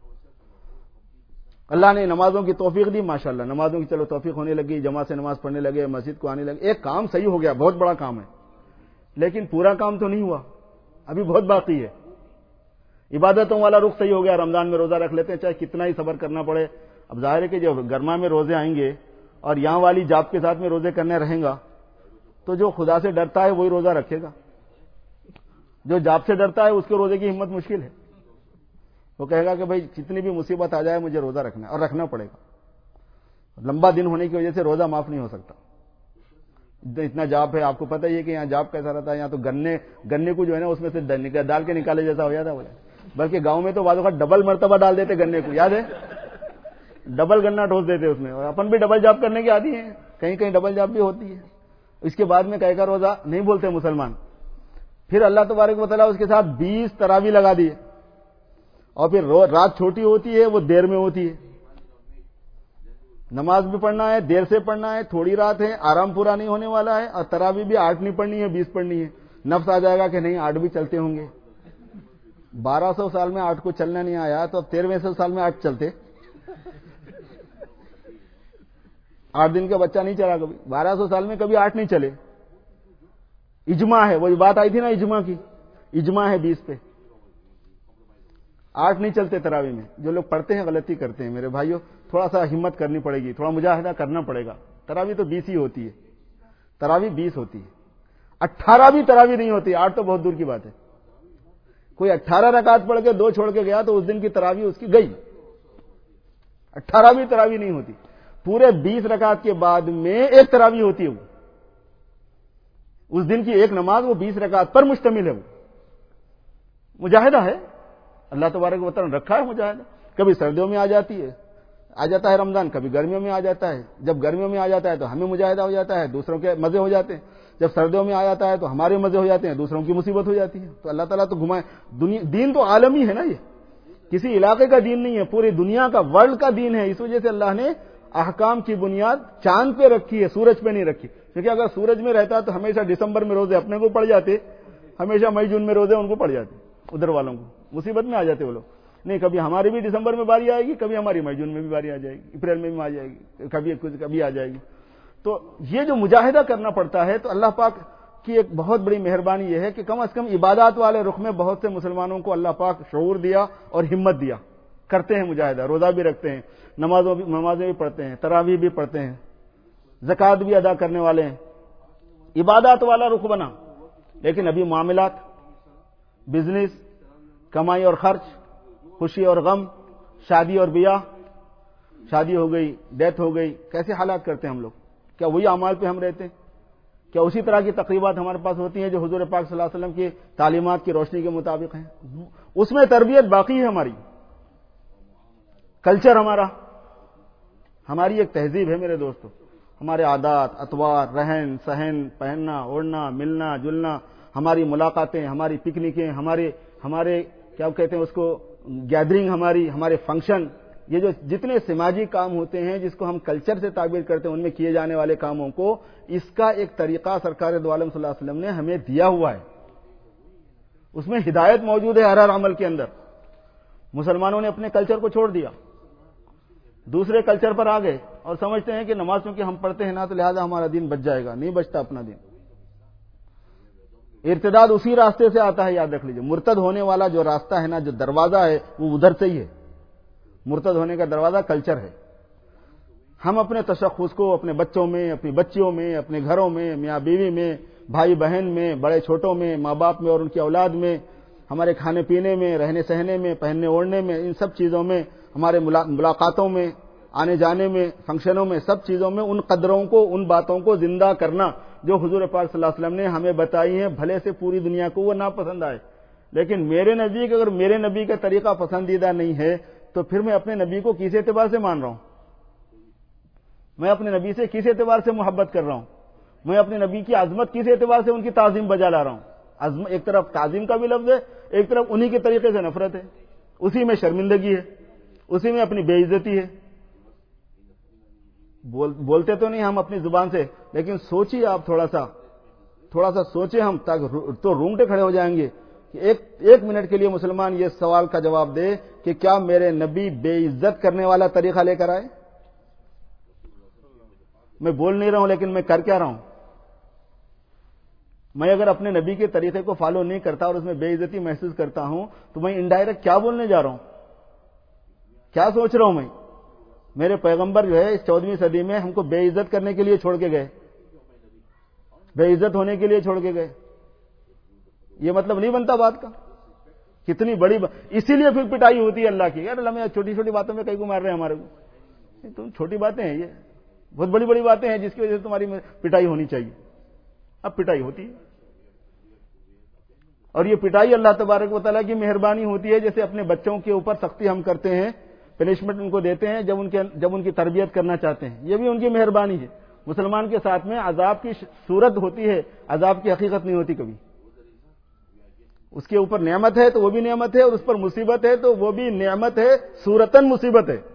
اللہ نے نمازوں کی توفیق دی، ماشاءاللہ نمازوں کی چلو توفیق ہونے لگی، جماعت سے نماز پڑھنے لگے، مسجد کو آنے لگے، ایک کام صحیح ہو گیا، بہت بڑا کام ہے، لیکن پورا کام تو نہیں ہوا، ابھی بہت باقی ہے. عبادتوں والا رخ صحیح ہو گیا، رمضان میں روزہ رکھ لیتے ہیں چاہے کتنا ہی صبر کرنا پڑے. اب ظاہر ہے کہ جو گرما میں روزے آئیں گے اور یہاں والی جاب کے ساتھ میں روزے کرنے رہیں گا تو جو خدا سے ڈرتا ہے وہی روزہ رکھے گا، جو جاب سے ڈرتا ہے اس کے روزے کی ہمت مشکل ہے. وہ کہے گا کہ بھائی جتنی بھی مصیبت آ جائے مجھے روزہ رکھنا ہے، اور رکھنا پڑے گا. لمبا دن ہونے کی وجہ سے روزہ معاف نہیں ہو سکتا، اتنا جاب ہے. آپ کو پتہ ہی ہے کہ یہاں جاب کیسا رہتا ہے، یہاں تو گنے گنے کو جو ہے نا اس میں سے ڈال کے نکالے جیسا ہو جاتا ہے. بلکہ گاؤں میں تو بعض اوقات ڈبل مرتبہ ڈال دیتے گنے کو، یاد ہے، ڈبل گنا ٹھوس دیتے اس میں. اور اپن بھی ڈبل جاب کرنے کے عادی ہیں، کہیں کہیں ڈبل جاب بھی ہوتی ہے. اس کے بعد میں کہے گا روزہ نہیں بولتے مسلمان. پھر اللہ تبارک و تعالیٰ اس کے ساتھ بیس تراویح لگا دیے، اور پھر رات چھوٹی ہوتی ہے وہ دیر میں ہوتی ہے. نماز بھی پڑھنا ہے، دیر سے پڑھنا ہے، تھوڑی رات ہے، آرام پورا نہیں ہونے والا ہے، اور تراویح بھی آٹھ نہیں پڑھنی ہے، بیس پڑھنی ہے. نفس آ جائے گا کہ نہیں آٹھ بھی چلتے ہوں گے. بارہ سو سال میں آٹھ کو چلنا نہیں آیا تو اب تیرہویں سو سال میں آٹھ چلتے. آٹھ دن کا بچہ نہیں چلا کبھی، بارہ سو سال میں کبھی آٹھ نہیں چلے. اجماع ہے، وہی بات آئی تھی نا اجماع کی، اجماع ہے بیس پہ، آٹھ نہیں چلتے تراویح میں. جو لوگ پڑھتے ہیں غلطی کرتے ہیں میرے بھائیوں، تھوڑا سا ہمت کرنی پڑے گی، تھوڑا مجاہدہ کرنا پڑے گا. تراویح تو بیس ہی ہوتی ہے، تراویح بیس ہوتی ہے، اٹھارہ بھی تراویح نہیں ہوتی. آٹھ تو بہت دور کی بات ہے. کوئی اٹھارہ رکعت پڑھ کے دو چھوڑ کے گیا تو اس دن کی تراویح اس کی گئی. اٹھارہ بھی تراویح نہیں ہوتی، پورے بیس رکعت کے بعد میں ایک تراویح ہوتی ہے. وہ اس دن کی ایک نماز وہ بیس رکعت پر مشتمل ہے. وہ مجاہدہ ہے، اللہ تبارک و تعالیٰ نے رکھا ہے مجاہدہ. کبھی سردیوں میں آ جاتی ہے آ جاتا ہے رمضان، کبھی گرمیوں میں آ جاتا ہے. جب گرمیوں میں آ جاتا ہے تو ہمیں مجاہدہ ہو جاتا ہے، دوسروں کے مزے ہو جاتے ہیں. جب سردیوں میں آ جاتا ہے تو ہمارے مزے ہو جاتے ہیں، دوسروں کی مصیبت ہو جاتی ہے. تو اللہ تعالیٰ تو گھمائے. دین تو عالمی ہے نا، یہ کسی علاقے کا دین نہیں ہے، پوری دنیا کا، ورلڈ کا دین ہے. اس وجہ سے اللہ نے احکام کی بنیاد چاند پہ رکھی ہے، سورج پہ نہیں رکھی. کیونکہ اگر سورج میں رہتا تو ہمیشہ دسمبر میں روزے اپنے کو پڑ جاتے، ہمیشہ مئی جون میں روزے ان کو پڑ جاتے، ادھر والوں کو مصیبت میں آ جاتے وہ لوگ. نہیں، کبھی ہماری بھی دسمبر میں باری آئے گی، کبھی ہماری مئی جون میں بھی باری آ جائے گی، اپریل میں بھی آ جائے گی، کبھی کبھی آ جائے گی. تو یہ جو مجاہدہ کرنا پڑتا ہے، تو اللہ پاک کی ایک بہت بڑی مہربانی یہ ہے کہ کم از کم عبادات والے رخ میں بہت سے مسلمانوں کو اللہ پاک شعور دیا اور ہمت دیا. کرتے ہیں مجاہدہ، روزہ بھی رکھتے ہیں، نمازوں بھی نمازیں بھی پڑھتے ہیں، تراویح بھی پڑھتے ہیں، زکوٰۃ بھی ادا کرنے والے ہیں. عبادات والا رخ بنا. لیکن ابھی معاملات، بزنس، کمائی اور خرچ، خوشی اور غم، شادی اور بیاہ، شادی ہو گئی، ڈیتھ ہو گئی، کیسے حالات کرتے ہیں ہم لوگ؟ کیا وہی اعمال پہ ہم رہتے ہیں؟ کیا اسی طرح کی تقریبات ہمارے پاس ہوتی ہیں جو حضور پاک صلی اللہ علیہ وسلم کی تعلیمات کی روشنی کے مطابق ہیں؟ اس میں تربیت باقی ہے. ہماری کلچر، ہمارا ہماری ایک تہذیب ہے میرے دوستو. ہمارے عادات، اطوار، رہن سہن، پہننا اوڑھنا، ملنا جلنا، ہماری ملاقاتیں، ہماری پکنکیں، ہمارے ہمارے کیا کہتے ہیں اس کو، گیدرنگ، ہماری ہمارے فنکشن، یہ جو جتنے سماجی کام ہوتے ہیں جس کو ہم کلچر سے تعبیر کرتے ہیں، ان میں کیے جانے والے کاموں کو، اس کا ایک طریقہ سرکار دو عالم صلی اللہ علیہ وسلم نے ہمیں دیا ہوا ہے. اس میں ہدایت موجود ہے ہر ہر عمل کے اندر. مسلمانوں نے اپنے کلچر کو چھوڑ دیا, دوسرے کلچر پر آ گئے اور سمجھتے ہیں کہ نماز چونکہ ہم پڑھتے ہیں نا تو لہذا ہمارا دین بچ جائے گا. نہیں بچتا اپنا دین. ارتداد اسی راستے سے آتا ہے, یاد رکھ لیجیے. مرتد ہونے والا جو راستہ ہے نا, جو دروازہ ہے, وہ ادھر سے ہی ہے. مرتد ہونے کا دروازہ کلچر ہے. ہم اپنے تشخص کو اپنے بچوں میں, اپنی بچیوں میں, اپنے گھروں میں, میاں بیوی میں, بھائی بہن میں, بڑے چھوٹوں میں, ماں باپ میں اور ان کی اولاد میں, ہمارے کھانے پینے میں, رہنے سہنے میں, پہننے اوڑھنے میں, ان سب چیزوں میں, ہمارے ملاقاتوں میں, آنے جانے میں, فنکشنوں میں, سب چیزوں میں ان قدروں کو, ان باتوں کو زندہ کرنا جو حضور پاک صلی اللہ علیہ وسلم نے ہمیں بتائی ہیں. بھلے سے پوری دنیا کو وہ ناپسند آئے, لیکن میرے نبی کا اگر میرے نبی کا طریقہ پسندیدہ نہیں ہے تو پھر میں اپنے نبی کو کس اعتبار سے مان رہا ہوں؟ میں اپنے نبی سے کس اعتبار سے محبت کر رہا ہوں؟ میں اپنے نبی کی عظمت کس اعتبار سے ان کی تعظیم بجا لا رہا ہوں؟ عظمت ایک طرف تعظیم کا بھی لفظ ہے, ایک طرف انہی کے طریقے سے نفرت ہے. اسی میں شرمندگی ہے, اسی میں اپنی بے عزتی ہے. بول, بولتے تو نہیں ہم اپنی زبان سے, لیکن سوچیے آپ تھوڑا سا تھوڑا سا سوچیں ہم, تو رونگٹے کھڑے ہو جائیں گے کہ ایک ایک منٹ کے لیے مسلمان یہ سوال کا جواب دے کہ کیا میرے نبی بے عزت کرنے والا طریقہ لے کر آئے؟ میں بول نہیں رہا ہوں, لیکن میں کر کیا رہا ہوں؟ میں اگر اپنے نبی کے طریقے کو فالو نہیں کرتا اور اس میں بے عزتی محسوس کرتا ہوں تو میں انڈائریکٹ کیا بولنے جا رہا ہوں؟ کیا سوچ رہا ہوں میں؟ میرے پیغمبر جو ہے اس چودہویں صدی میں ہم کو بے عزت کرنے کے لیے چھوڑ کے گئے, بے عزت ہونے کے لیے چھوڑ کے گئے. یہ مطلب نہیں بنتا بات کا. کتنی بڑی با... اسی لیے پھر پٹائی ہوتی ہے اللہ کی. یار اللہ میں چھوٹی چھوٹی باتوں میں کئی کو مار رہے ہیں ہمارے کو. تم چھوٹی باتیں ہیں, یہ بہت بڑی بڑی باتیں ہیں جس کی وجہ سے تمہاری پٹائی ہونی چاہیے. اب پٹائی ہوتی ہے, اور یہ پٹائی اللہ تبارک و تعالیٰ کی مہربانی ہوتی ہے. جیسے اپنے بچوں کے اوپر سختی ہم کرتے ہیں, پنشمنٹ ان کو دیتے ہیں جب ان کے جب ان کی تربیت کرنا چاہتے ہیں, یہ بھی ان کی مہربانی ہے. مسلمان کے ساتھ میں عذاب کی صورت ہوتی ہے, عذاب کی حقیقت نہیں ہوتی کبھی. اس کے اوپر نعمت ہے تو وہ بھی نعمت ہے, اور اس پر مصیبت ہے تو وہ بھی نعمت ہے, صورتاً مصیبت ہے.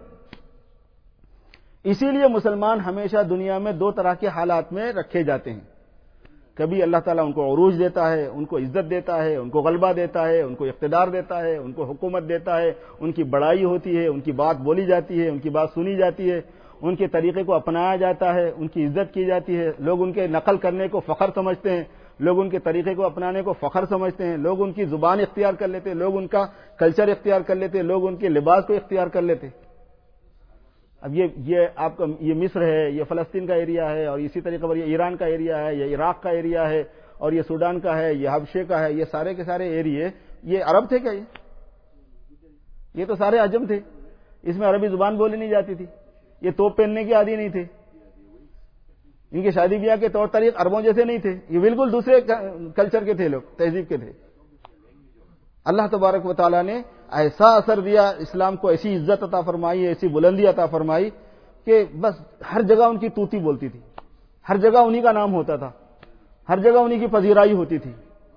اسی لیے مسلمان ہمیشہ دنیا میں دو طرح کے حالات میں رکھے جاتے ہیں. کبھی اللہ تعالیٰ ان کو عروج دیتا ہے, ان کو عزت دیتا ہے, ان کو غلبہ دیتا ہے, ان کو اقتدار دیتا ہے, ان کو حکومت دیتا ہے, ان کی بڑائی ہوتی ہے, ان کی بات بولی جاتی ہے, ان کی بات سنی جاتی ہے, ان کے طریقے کو اپنایا جاتا ہے, ان کی عزت کی جاتی ہے. لوگ ان کے نقل کرنے کو فخر سمجھتے ہیں, لوگ ان کے طریقے کو اپنانے کو فخر سمجھتے ہیں, لوگ ان کی زبان اختیار کر لیتے ہیں, لوگ ان کا کلچر اختیار کر لیتے ہیں, لوگ ان کے لباس کو اختیار کر لیتے. اب یہ یہ آپ کا یہ مصر ہے, یہ فلسطین کا ایریا ہے, اور اسی طریقے پر یہ ایران کا ایریا ہے, یہ عراق کا ایریا ہے, اور یہ سوڈان کا ہے, یہ حبشے کا ہے. یہ سارے کے سارے ایریے یہ عرب تھے کیا؟ یہ یہ تو سارے عجم تھے. اس میں عربی زبان بولی نہیں جاتی تھی. یہ توپ پہننے کے عادی نہیں تھے. ان کے شادی بیاہ کے طور طریق عربوں جیسے نہیں تھے. یہ بالکل دوسرے کلچر کے تھے, لوگ تہذیب کے تھے. اللہ تبارک و تعالیٰ نے ایسا اثر دیا اسلام کو, ایسی عزت عطا فرمائی, ایسی بلندی عطا فرمائی کہ بس ہر جگہ ان کی توتی بولتی تھی, ہر جگہ انہی کا نام ہوتا تھا, ہر جگہ انہی کی پذیرائی ہوتی تھی.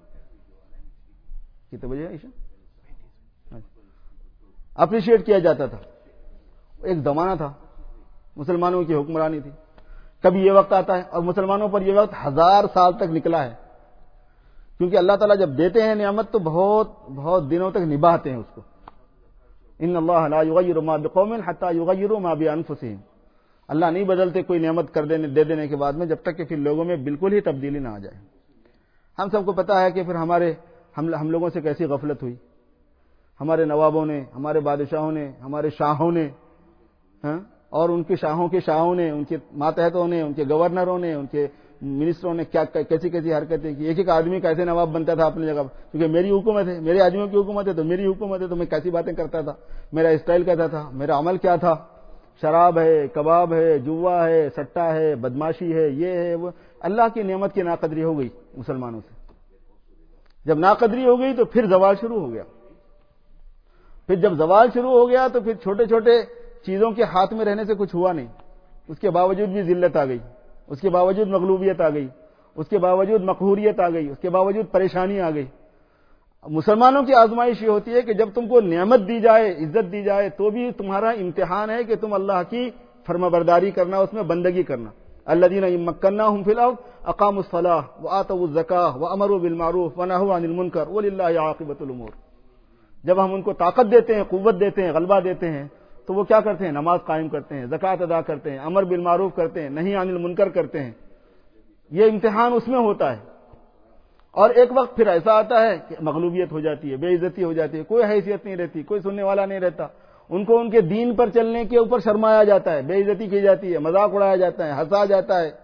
کتنے بجے عائشہ اپریشیٹ کیا جاتا تھا. ایک زمانہ تھا مسلمانوں کی حکمرانی تھی. کبھی یہ وقت آتا ہے, اور مسلمانوں پر یہ وقت ہزار سال تک نکلا ہے, کیونکہ اللہ تعالیٰ جب دیتے ہیں نعمت تو بہت بہت دنوں تک نبھاتے ہیں اس کو. ان اللہ لا یغیر ما بقوم حتی یغیروا ما بانفسہم. اللہ نہیں بدلتے کوئی نعمت کر دینے دے دینے کے بعد میں, جب تک کہ پھر لوگوں میں بالکل ہی تبدیلی نہ آ جائے. ہم سب کو پتا ہے کہ پھر ہمارے ہم ہم لوگوں سے کیسی غفلت ہوئی. ہمارے نوابوں نے, ہمارے بادشاہوں نے, ہمارے شاہوں نے, ہاں, اور ان کے شاہوں کے شاہوں نے, ان کے ماتحتوں نے, ان کے گورنروں نے, ان کے منسٹروں نے کیا کیسی کیسی حرکتیں کی. ایک ایک آدمی کیسے نواب بنتا تھا اپنی جگہ, کیونکہ میری حکومت ہے, میرے آدمیوں کی حکومت ہے تو میری حکومت ہے, تو میں کیسی باتیں کرتا تھا, میرا اسٹائل کیسا تھا, میرا عمل کیا تھا. شراب ہے, کباب ہے, جوا ہے, سٹا ہے, بدماشی ہے, یہ ہے وہ. اللہ کی نعمت کی ناقدری ہو گئی مسلمانوں سے. جب ناقدری ہو گئی تو پھر زوال شروع ہو گیا. پھر جب زوال شروع ہو گیا تو پھر چھوٹے چھوٹے چیزوں کے ہاتھ میں رہنے سے کچھ ہوا نہیں. اس کے باوجود بھی ذلت آ گئی, اس کے باوجود مغلوبیت آ گئی, اس کے باوجود مقہوریت آ گئی, اس کے باوجود پریشانی آ گئی. مسلمانوں کی آزمائش یہ ہوتی ہے کہ جب تم کو نعمت دی جائے, عزت دی جائے, تو بھی تمہارا امتحان ہے کہ تم اللہ کی فرمانبرداری کرنا, اس میں بندگی کرنا. الذین ان مکناہم فی الارض اقاموا الصلاۃ وآتوا الزکاۃ وامروا بالمعروف ونہوا عن المنکر وللہ عاقبۃ الامور. جب ہم ان کو طاقت دیتے ہیں، قوت دیتے ہیں، غلبہ دیتے ہیں، تو وہ کیا کرتے ہیں؟ نماز قائم کرتے ہیں، زکوٰۃ ادا کرتے ہیں، امر بالمعروف کرتے ہیں، نہی عن المنکر کرتے ہیں. یہ امتحان اس میں ہوتا ہے. اور ایک وقت پھر ایسا آتا ہے کہ مغلوبیت ہو جاتی ہے، بے عزتی ہو جاتی ہے، کوئی حیثیت نہیں رہتی، کوئی سننے والا نہیں رہتا. ان کو ان کے دین پر چلنے کے اوپر شرمایا جاتا ہے، بے عزتی کی جاتی ہے، مذاق اڑایا جاتا ہے، ہنسا جاتا ہے،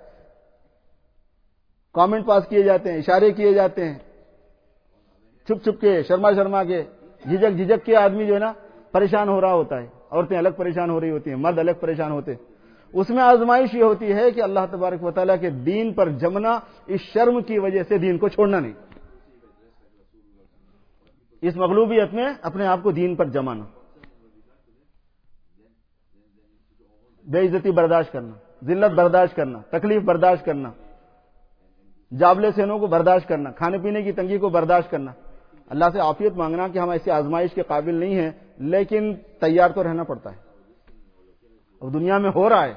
کامنٹ پاس کیے جاتے ہیں، اشارے کیے جاتے ہیں، چھپ چھپ کے، شرما شرما کے، جھجک جھجک کے آدمی جو ہے نا پریشان ہو رہا ہوتا ہے. عورتیں الگ پریشان ہو رہی ہوتی ہیں، مرد الگ پریشان ہوتے ہیں. اس میں آزمائش یہ ہوتی ہے کہ اللہ تبارک و تعالیٰ کے دین پر جمنا، اس شرم کی وجہ سے دین کو چھوڑنا نہیں، اس مغلوبیت میں اپنے آپ کو دین پر جمانا، بے عزتی برداشت کرنا، ذلت برداشت کرنا، تکلیف برداشت کرنا، جابلے سینوں کو برداشت کرنا، کھانے پینے کی تنگی کو برداشت کرنا، اللہ سے عافیت مانگنا کہ ہم ایسی آزمائش کے قابل نہیں ہیں، لیکن تیار تو رہنا پڑتا ہے. اور دنیا میں ہو رہا ہے،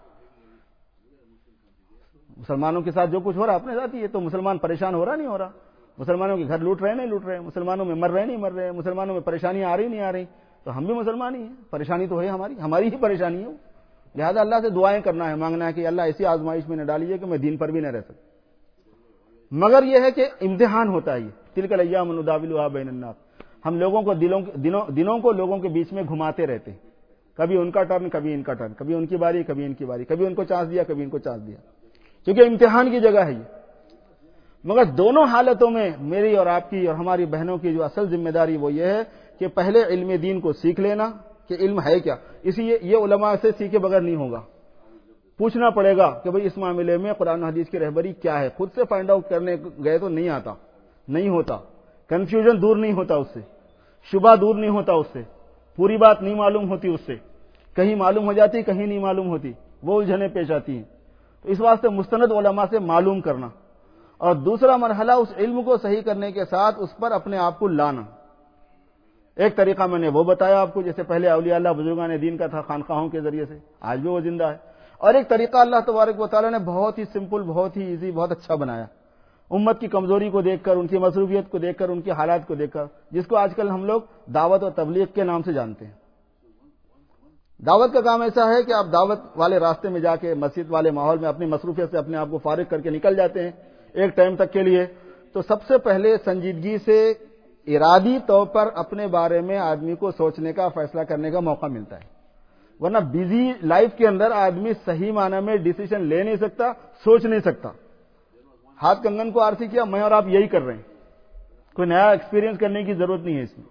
مسلمانوں کے ساتھ جو کچھ ہو رہا ہے اپنے ساتھ ہی ہے. تو مسلمان پریشان ہو رہا نہیں ہو رہا؟ مسلمانوں کے گھر لوٹ رہے نہیں لوٹ رہے؟ مسلمانوں میں مر رہے نہیں مر رہے؟ مسلمانوں میں پریشانیاں آ رہی نہیں آ رہی؟ تو ہم بھی مسلمان ہی ہیں، پریشانی تو ہے ہماری، ہماری ہی پریشانی ہے. لہذا اللہ سے دعائیں کرنا ہے، مانگنا ہے کہ اللہ ایسی آزمائش میں نہ ڈالیے کہ میں دین پر بھی نہ رہ سکوں. مگر یہ ہے کہ امتحان ہوتا ہے. یہ تلک الایام نداولها بین الناس، ہم لوگوں کو دلوں دنوں, دنوں کو لوگوں کے بیچ میں گھماتے رہتے ہیں. کبھی ان کا ٹرن، کبھی ان کا ٹرن، کبھی ان کی باری، کبھی ان کی باری، کبھی ان کو چانس دیا، کبھی ان کو چانس دیا، کیونکہ امتحان کی جگہ ہے یہ. مگر دونوں حالتوں میں میری اور آپ کی اور ہماری بہنوں کی جو اصل ذمہ داری وہ یہ ہے کہ پہلے علم دین کو سیکھ لینا کہ علم ہے کیا. اسی یہ علماء سے سیکھے بغیر نہیں ہوگا. پوچھنا پڑے گا کہ بھئی اس معاملے میں قرآن و حدیث کی رہبری کیا ہے. خود سے فائنڈ آؤٹ کرنے گئے تو نہیں آتا، نہیں ہوتا. کنفیوژن دور نہیں ہوتا اس سے، شبہ دور نہیں ہوتا اس سے، پوری بات نہیں معلوم ہوتی اس سے، کہیں معلوم ہو جاتی کہیں نہیں معلوم ہوتی، وہ الجھنیں پیش آتی ہیں. تو اس واسطے مستند علماء سے معلوم کرنا. اور دوسرا مرحلہ اس علم کو صحیح کرنے کے ساتھ اس پر اپنے آپ کو لانا. ایک طریقہ میں نے وہ بتایا آپ کو، جیسے پہلے اولیاء اللہ بزرگان دین کا تھا خانقاہوں کے ذریعے سے، آج بھی وہ زندہ ہے. اور ایک طریقہ اللہ تبارک و تعالیٰ نے بہت ہی سمپل، بہت ہی ایزی، بہت اچھا بنایا، امت کی کمزوری کو دیکھ کر، ان کی مصروفیت کو دیکھ کر، ان کے حالات کو دیکھ کر، جس کو آج کل ہم لوگ دعوت و تبلیغ کے نام سے جانتے ہیں. دعوت کا کام ایسا ہے کہ آپ دعوت والے راستے میں جا کے مسجد والے ماحول میں اپنی مصروفیت سے اپنے آپ کو فارغ کر کے نکل جاتے ہیں ایک ٹائم تک کے لیے. تو سب سے پہلے سنجیدگی سے ارادی طور پر اپنے بارے میں آدمی کو سوچنے کا، فیصلہ کرنے کا موقع ملتا ہے. ورنہ بیزی لائف کے اندر آدمی صحیح معنی میں ڈیسیژن لے نہیں سکتا، سوچ نہیں سکتا. ہاتھ کنگن کو آرسی کیا، میں اور آپ یہی کر رہے ہیں، کوئی نیا ایکسپیرینس کرنے کی ضرورت نہیں ہے. اس میں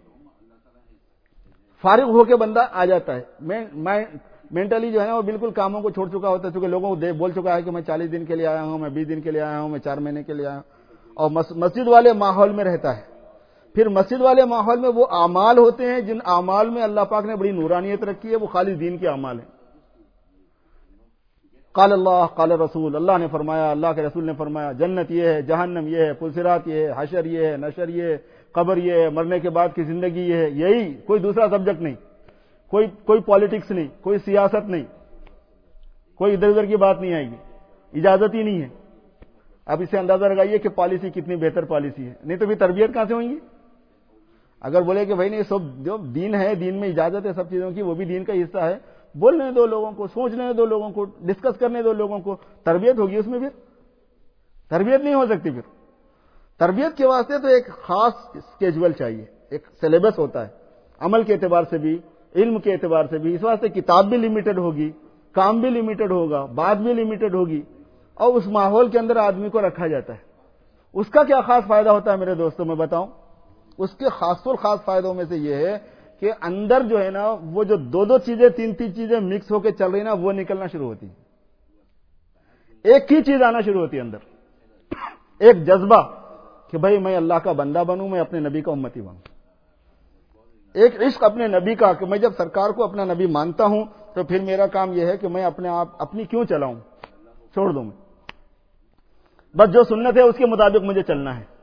فارغ ہو کے بندہ آ جاتا ہے. میں مینٹلی جو ہے وہ بالکل کاموں کو چھوڑ چکا ہوتا ہے، کیونکہ لوگوں کو بول چکا ہے کہ میں چالیس دن کے لیے آیا ہوں، میں بیس دن کے لیے آیا ہوں، میں چار مہینے کے لیے آیا ہوں. اور مسجد والے ماحول میں رہتا ہے. پھر مسجد والے ماحول میں وہ اعمال ہوتے ہیں جن اعمال میں اللہ پاک نے بڑی نورانیت رکھی ہے، وہ خالص دین کے اعمال ہیں. قال اللہ قال رسول، اللہ نے فرمایا، اللہ کے رسول نے فرمایا، جنت یہ ہے، جہنم یہ ہے، پلسرات یہ ہے، حشر یہ ہے، نشر یہ ہے، قبر یہ ہے، مرنے کے بعد کی زندگی یہ ہے. یہی، کوئی دوسرا سبجیکٹ نہیں، کوئی کوئی پالیٹکس نہیں، کوئی سیاست نہیں، کوئی ادھر ادھر کی بات نہیں آئے گی، اجازت ہی نہیں ہے. اب اسے اندازہ لگائیے کہ پالیسی کتنی بہتر پالیسی ہے. نہیں تو پھر تربیت کہاں سے ہوئیں گی؟ اگر بولے کہ بھائی نہیں، سب جو دین ہے، دین میں اجازت ہے سب چیزوں کی، وہ بھی دین کا حصہ ہے، بولنے دو لوگوں کو، سوچنے دو لوگوں کو، ڈسکس کرنے دو لوگوں کو، تربیت ہوگی اس میں. پھر تربیت نہیں ہو سکتی. پھر تربیت کے واسطے تو ایک خاص اسکیجول چاہیے، ایک سلیبس ہوتا ہے، عمل کے اعتبار سے بھی، علم کے اعتبار سے بھی. اس واسطے کتاب بھی لمیٹڈ ہوگی، کام بھی لمیٹڈ ہوگا، بات بھی لمیٹڈ ہوگی، اور اس ماحول کے اندر آدمی کو رکھا جاتا ہے. اس کا کیا خاص فائدہ ہوتا ہے میرے دوستوں، میں بتاؤں. اس کے خاص اور خاص فائدوں میں سے یہ ہے کہ اندر جو ہے نا، وہ جو دو دو چیزیں، تین تین چیزیں مکس ہو کے چل رہی نا، وہ نکلنا شروع ہوتی ہیں. ایک ہی چیز آنا شروع ہوتی ہے اندر، ایک جذبہ کہ بھائی میں اللہ کا بندہ بنوں، میں اپنے نبی کا امتی بنوں. ایک عشق اپنے نبی کا کہ میں جب سرکار کو اپنا نبی مانتا ہوں تو پھر میرا کام یہ ہے کہ میں اپنے آپ اپنی کیوں چلاؤں، چھوڑ دوں. میں بس جو سنت ہے اس کے مطابق مجھے چلنا ہے.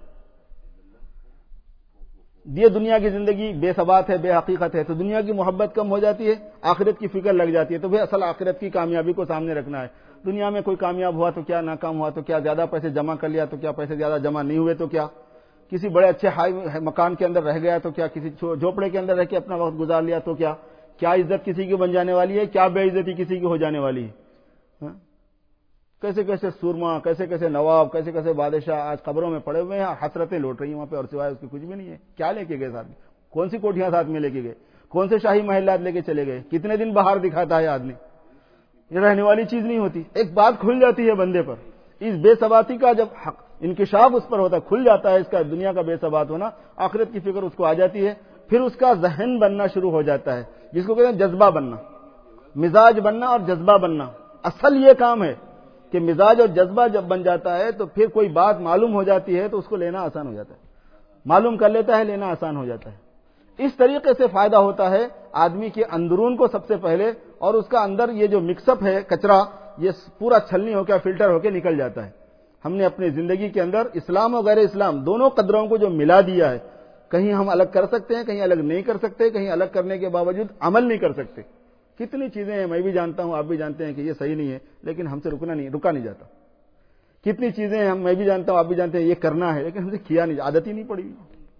یہ دنیا کی زندگی بے ثبات ہے، بے حقیقت ہے، تو دنیا کی محبت کم ہو جاتی ہے، آخرت کی فکر لگ جاتی ہے. تو پھر اصل آخرت کی کامیابی کو سامنے رکھنا ہے. دنیا میں کوئی کامیاب ہوا تو کیا, ناکام ہوا تو کیا, زیادہ پیسے جمع کر لیا تو کیا, پیسے زیادہ جمع نہیں ہوئے تو کیا, کسی بڑے اچھے ہائی مکان کے اندر رہ گیا تو کیا, کسی جھوپڑے کے اندر رہ کے اپنا وقت گزار لیا تو کیا, کیا عزت کسی کی بن جانے والی ہے, کیا بے عزتی کسی کی ہو جانے والی ہے. کیسے کیسے سورما, کیسے کیسے نواب, کیسے کیسے بادشاہ آج قبروں میں پڑے ہوئے ہیں, حسرتیں لوٹ رہی ہیں وہاں پہ, اور سوائے اس کی کچھ بھی نہیں ہے. کیا لے کے گئے ساتھ میں, کون سی کوٹھیاں ساتھ میں لے کے گئے, کون سے شاہی محلات لے کے چلے گئے, کتنے دن باہر دکھاتا ہے آدمی, یہ رہنے والی چیز نہیں ہوتی. ایک بات کھل جاتی ہے بندے پر, اس بے ثباتی کا جب حق انکشاف اس پر ہوتا ہے, کھل جاتا ہے اس کا دنیا کا بے ثبات ہونا, آخرت کی فکر اس کو آ جاتی ہے, پھر اس کا ذہن بننا شروع ہو جاتا ہے, جس کو کہتے ہیں جذبہ بننا, مزاج بننا اور جذبہ بننا. اصل یہ کام ہے کہ مزاج اور جذبہ جب بن جاتا ہے تو پھر کوئی بات معلوم ہو جاتی ہے تو اس کو لینا آسان ہو جاتا ہے, معلوم کر لیتا ہے, لینا آسان ہو جاتا ہے. اس طریقے سے فائدہ ہوتا ہے آدمی کے اندرون کو سب سے پہلے, اور اس کا اندر یہ جو مکس اپ ہے کچرا, یہ پورا چھلنی ہو کے فلٹر ہو کے نکل جاتا ہے. ہم نے اپنی زندگی کے اندر اسلام اور غیر اسلام دونوں قدروں کو جو ملا دیا ہے, کہیں ہم الگ کر سکتے ہیں, کہیں الگ نہیں کر سکتے, کہیں الگ کرنے کے باوجود عمل نہیں کر سکتے. کتنی چیزیں ہیں, میں بھی جانتا ہوں, آپ بھی جانتے ہیں کہ یہ صحیح نہیں ہے, لیکن ہم سے رکنا نہیں رکا نہیں جاتا. کتنی چیزیں ہیں, میں بھی جانتا ہوں, آپ بھی جانتے ہیں, یہ کرنا ہے, لیکن ہم سے کیا نہیں, عادت ہی نہیں پڑی.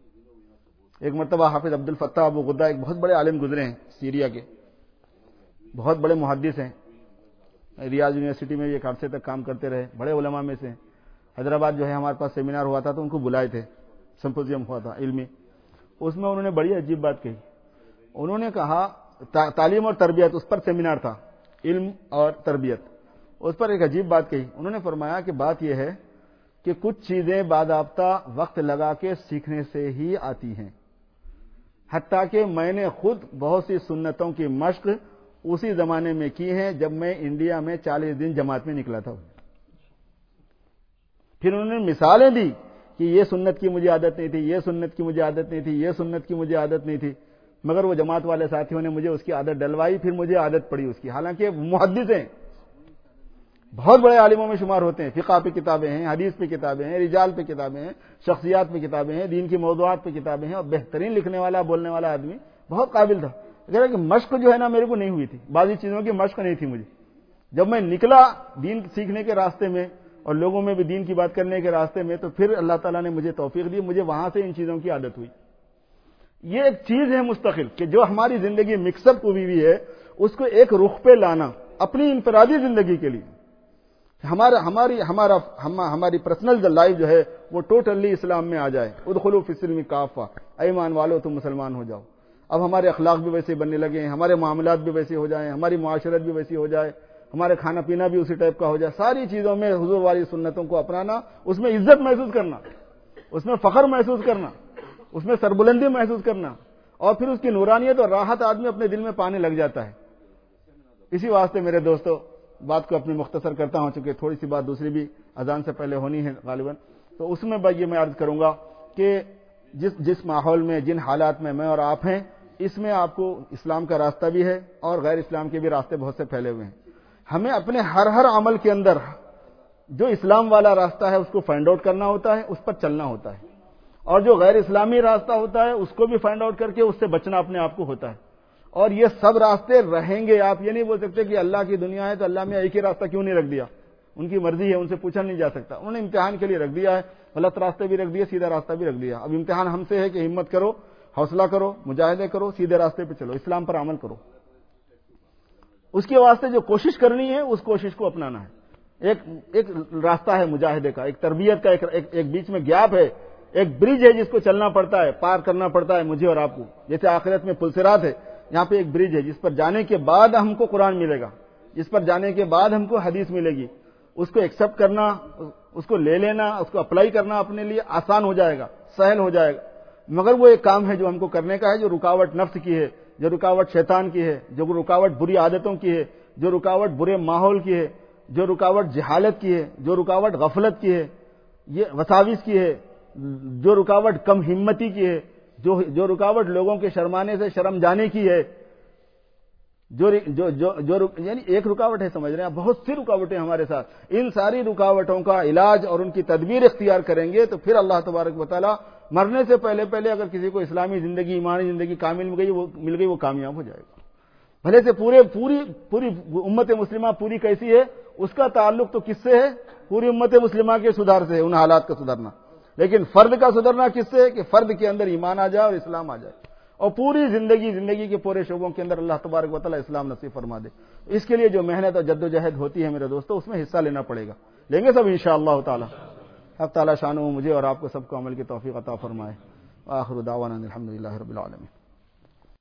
ایک مرتبہ حافظ عبد الفتاح ابو غدہ ایک بہت بڑے عالم گزرے ہیں سیریا کے, بہت بڑے محدث ہیں, ریاض یونیورسٹی میں ایک عرصے تک کام کرتے رہے, بڑے علماء میں سے. حیدرآباد جو ہے ہمارے پاس سیمینار ہوا تھا تو ان کو بلائے تھے, سمپوزیم ہوا تھا علمی, اس میں انہوں نے بڑی عجیب بات کہی. انہوں نے کہا تعلیم اور تربیت, اس پر سیمینار تھا, علم اور تربیت, اس پر ایک عجیب بات کہی. انہوں نے فرمایا کہ بات یہ ہے کہ کچھ چیزیں باضابطہ وقت لگا کے سیکھنے سے ہی آتی ہیں, حتیٰ کہ میں نے خود بہت سی سنتوں کی مشق اسی زمانے میں کی ہے جب میں انڈیا میں چالیس دن جماعت میں نکلا تھا. پھر انہوں نے مثالیں دی کہ یہ سنت کی مجھے عادت نہیں تھی, یہ سنت کی مجھے عادت نہیں تھی, یہ سنت کی مجھے عادت نہیں تھی, مگر وہ جماعت والے ساتھیوں نے مجھے اس کی عادت ڈلوائی, پھر مجھے عادت پڑی اس کی. حالانکہ محدث ہیں, بہت بڑے عالموں میں شمار ہوتے ہیں, فقہ پہ کتابیں ہیں, حدیث پہ کتابیں ہیں, رجال پہ کتابیں ہیں, شخصیات پہ کتابیں ہیں, دین کی موضوعات پہ کتابیں ہیں, اور بہترین لکھنے والا بولنے والا آدمی, بہت قابل تھا. کہ مشق جو ہے نا میرے کو نہیں ہوئی تھی, بعضی چیزوں کی مشق نہیں تھی مجھے. جب میں نکلا دین سیکھنے کے راستے میں اور لوگوں میں بھی دین کی بات کرنے کے راستے میں, تو پھر اللہ تعالیٰ نے مجھے توفیق دی, مجھے وہاں سے ان چیزوں کی عادت ہوئی. یہ ایک چیز ہے مستقل کہ جو ہماری زندگی مکس اپ ہوئی ہوئی ہے, اس کو ایک رخ پہ لانا اپنی انفرادی زندگی کے لیے. ہمارا ہماری ہمارا ہماری پرسنل لائف جو ہے وہ ٹوٹلی اسلام میں آ جائے. ادخلوا فی السلم کافہ, ایمان والو تم مسلمان ہو جاؤ. اب ہمارے اخلاق بھی ویسے بننے لگے ہیں, ہمارے معاملات بھی ویسے ہو جائیں, ہماری معاشرت بھی ویسی ہو جائے, ہمارے کھانا پینا بھی اسی ٹائپ کا ہو جائے. ساری چیزوں میں حضور والی سنتوں کو اپنانا, اس میں عزت محسوس کرنا, اس میں فخر محسوس کرنا, اس میں سربلندی محسوس کرنا, اور پھر اس کی نورانیت اور راحت آدمی اپنے دل میں پانے لگ جاتا ہے. اسی واسطے میرے دوستو بات کو اپنی مختصر کرتا ہوں, چونکہ تھوڑی سی بات دوسری بھی اذان سے پہلے ہونی ہے غالباً. تو اس میں یہ میں عرض کروں گا کہ جس جس ماحول میں, جن حالات میں میں اور آپ ہیں, اس میں آپ کو اسلام کا راستہ بھی ہے اور غیر اسلام کے بھی راستے بہت سے پھیلے ہوئے ہیں. ہمیں اپنے ہر ہر عمل کے اندر جو اسلام والا راستہ ہے اس کو فائنڈ آؤٹ کرنا ہوتا ہے, اس پر چلنا ہوتا ہے, اور جو غیر اسلامی راستہ ہوتا ہے اس کو بھی فائنڈ آؤٹ کر کے اس سے بچنا اپنے آپ کو ہوتا ہے. اور یہ سب راستے رہیں گے, آپ یہ نہیں بول سکتے کہ اللہ کی دنیا ہے تو اللہ میں ایک ہی راستہ کیوں نہیں رکھ دیا, ان کی مرضی ہے, ان سے پوچھا نہیں جا سکتا. انہوں نے امتحان کے لیے رکھ دیا ہے, غلط راستے بھی رکھ دیے, سیدھا راستہ بھی رکھ دیا. اب امتحان ہم سے ہے کہ ہمت کرو, حوصلہ کرو, مجاہدے کرو, سیدھے راستے پہ چلو, اسلام پر عمل کرو. اس کے واسطے جو کوشش کرنی ہے اس کوشش کو اپنانا ہے. ایک ایک راستہ ہے مجاہدے کا, ایک تربیت کا, ایک, ایک, ایک بیچ میں گیپ ہے, ایک برج ہے جس کو چلنا پڑتا ہے, پار کرنا پڑتا ہے مجھے اور آپ کو. جیسے آخرت میں پلسرات ہے, یہاں پہ ایک برج ہے جس پر جانے کے بعد ہم کو قرآن ملے گا, جس پر جانے کے بعد ہم کو حدیث ملے گی. اس کو ایکسپٹ کرنا, اس کو لے لینا, اس کو اپلائی کرنا اپنے لیے آسان ہو جائے گا, سہل ہو جائے گا. مگر وہ ایک کام ہے جو ہم کو کرنے کا ہے, جو رکاوٹ نفس کی ہے, جو رکاوٹ شیطان کی ہے, جو رکاوٹ بری عادتوں کی ہے, جو رکاوٹ برے ماحول کی ہے, جو رکاوٹ جہالت کی ہے, جو رکاوٹ غفلت کی ہے, یہ وساوس کی ہے, جو رکاوٹ کم ہمتی کی ہے, جو جو رکاوٹ لوگوں کے شرمانے سے شرم جانے کی ہے, جو جو جو, جو یعنی ایک رکاوٹ ہے, سمجھ رہے ہیں, بہت سی رکاوٹیں ہمارے ساتھ. ان ساری رکاوٹوں کا علاج اور ان کی تدبیر اختیار کریں گے تو پھر اللہ تبارک و تعالی مرنے سے پہلے پہلے اگر کسی کو اسلامی زندگی, ایمانی زندگی کامل مل گئی, وہ مل گئی, وہ کامیاب ہو جائے گا. بھلے سے پورے پوری پوری امت مسلمہ پوری کیسی ہے, اس کا تعلق تو کس سے ہے؟ پوری امت مسلمہ کے سدھار سے ہے، ان حالات کا سدھرنا. لیکن فرد کا سدھرنا کس سے ہے؟ کہ فرد کے اندر ایمان آ جائے اور اسلام آ جائے، اور پوری زندگی زندگی کے پورے شعبوں کے اندر اللہ تبارک و تعالیٰ اسلام نصیب فرما دے. اس کے لیے جو محنت اور جد و جہد ہوتی ہے میرے دوستو، اس میں حصہ لینا پڑے گا. لیں گے سب انشاءاللہ تعالی. اب تعالیٰ شانہ مجھے اور آپ کو سب کو عمل کی توفیق عطا فرمائے. آخر دعوانا الحمدللہ رب العالمین.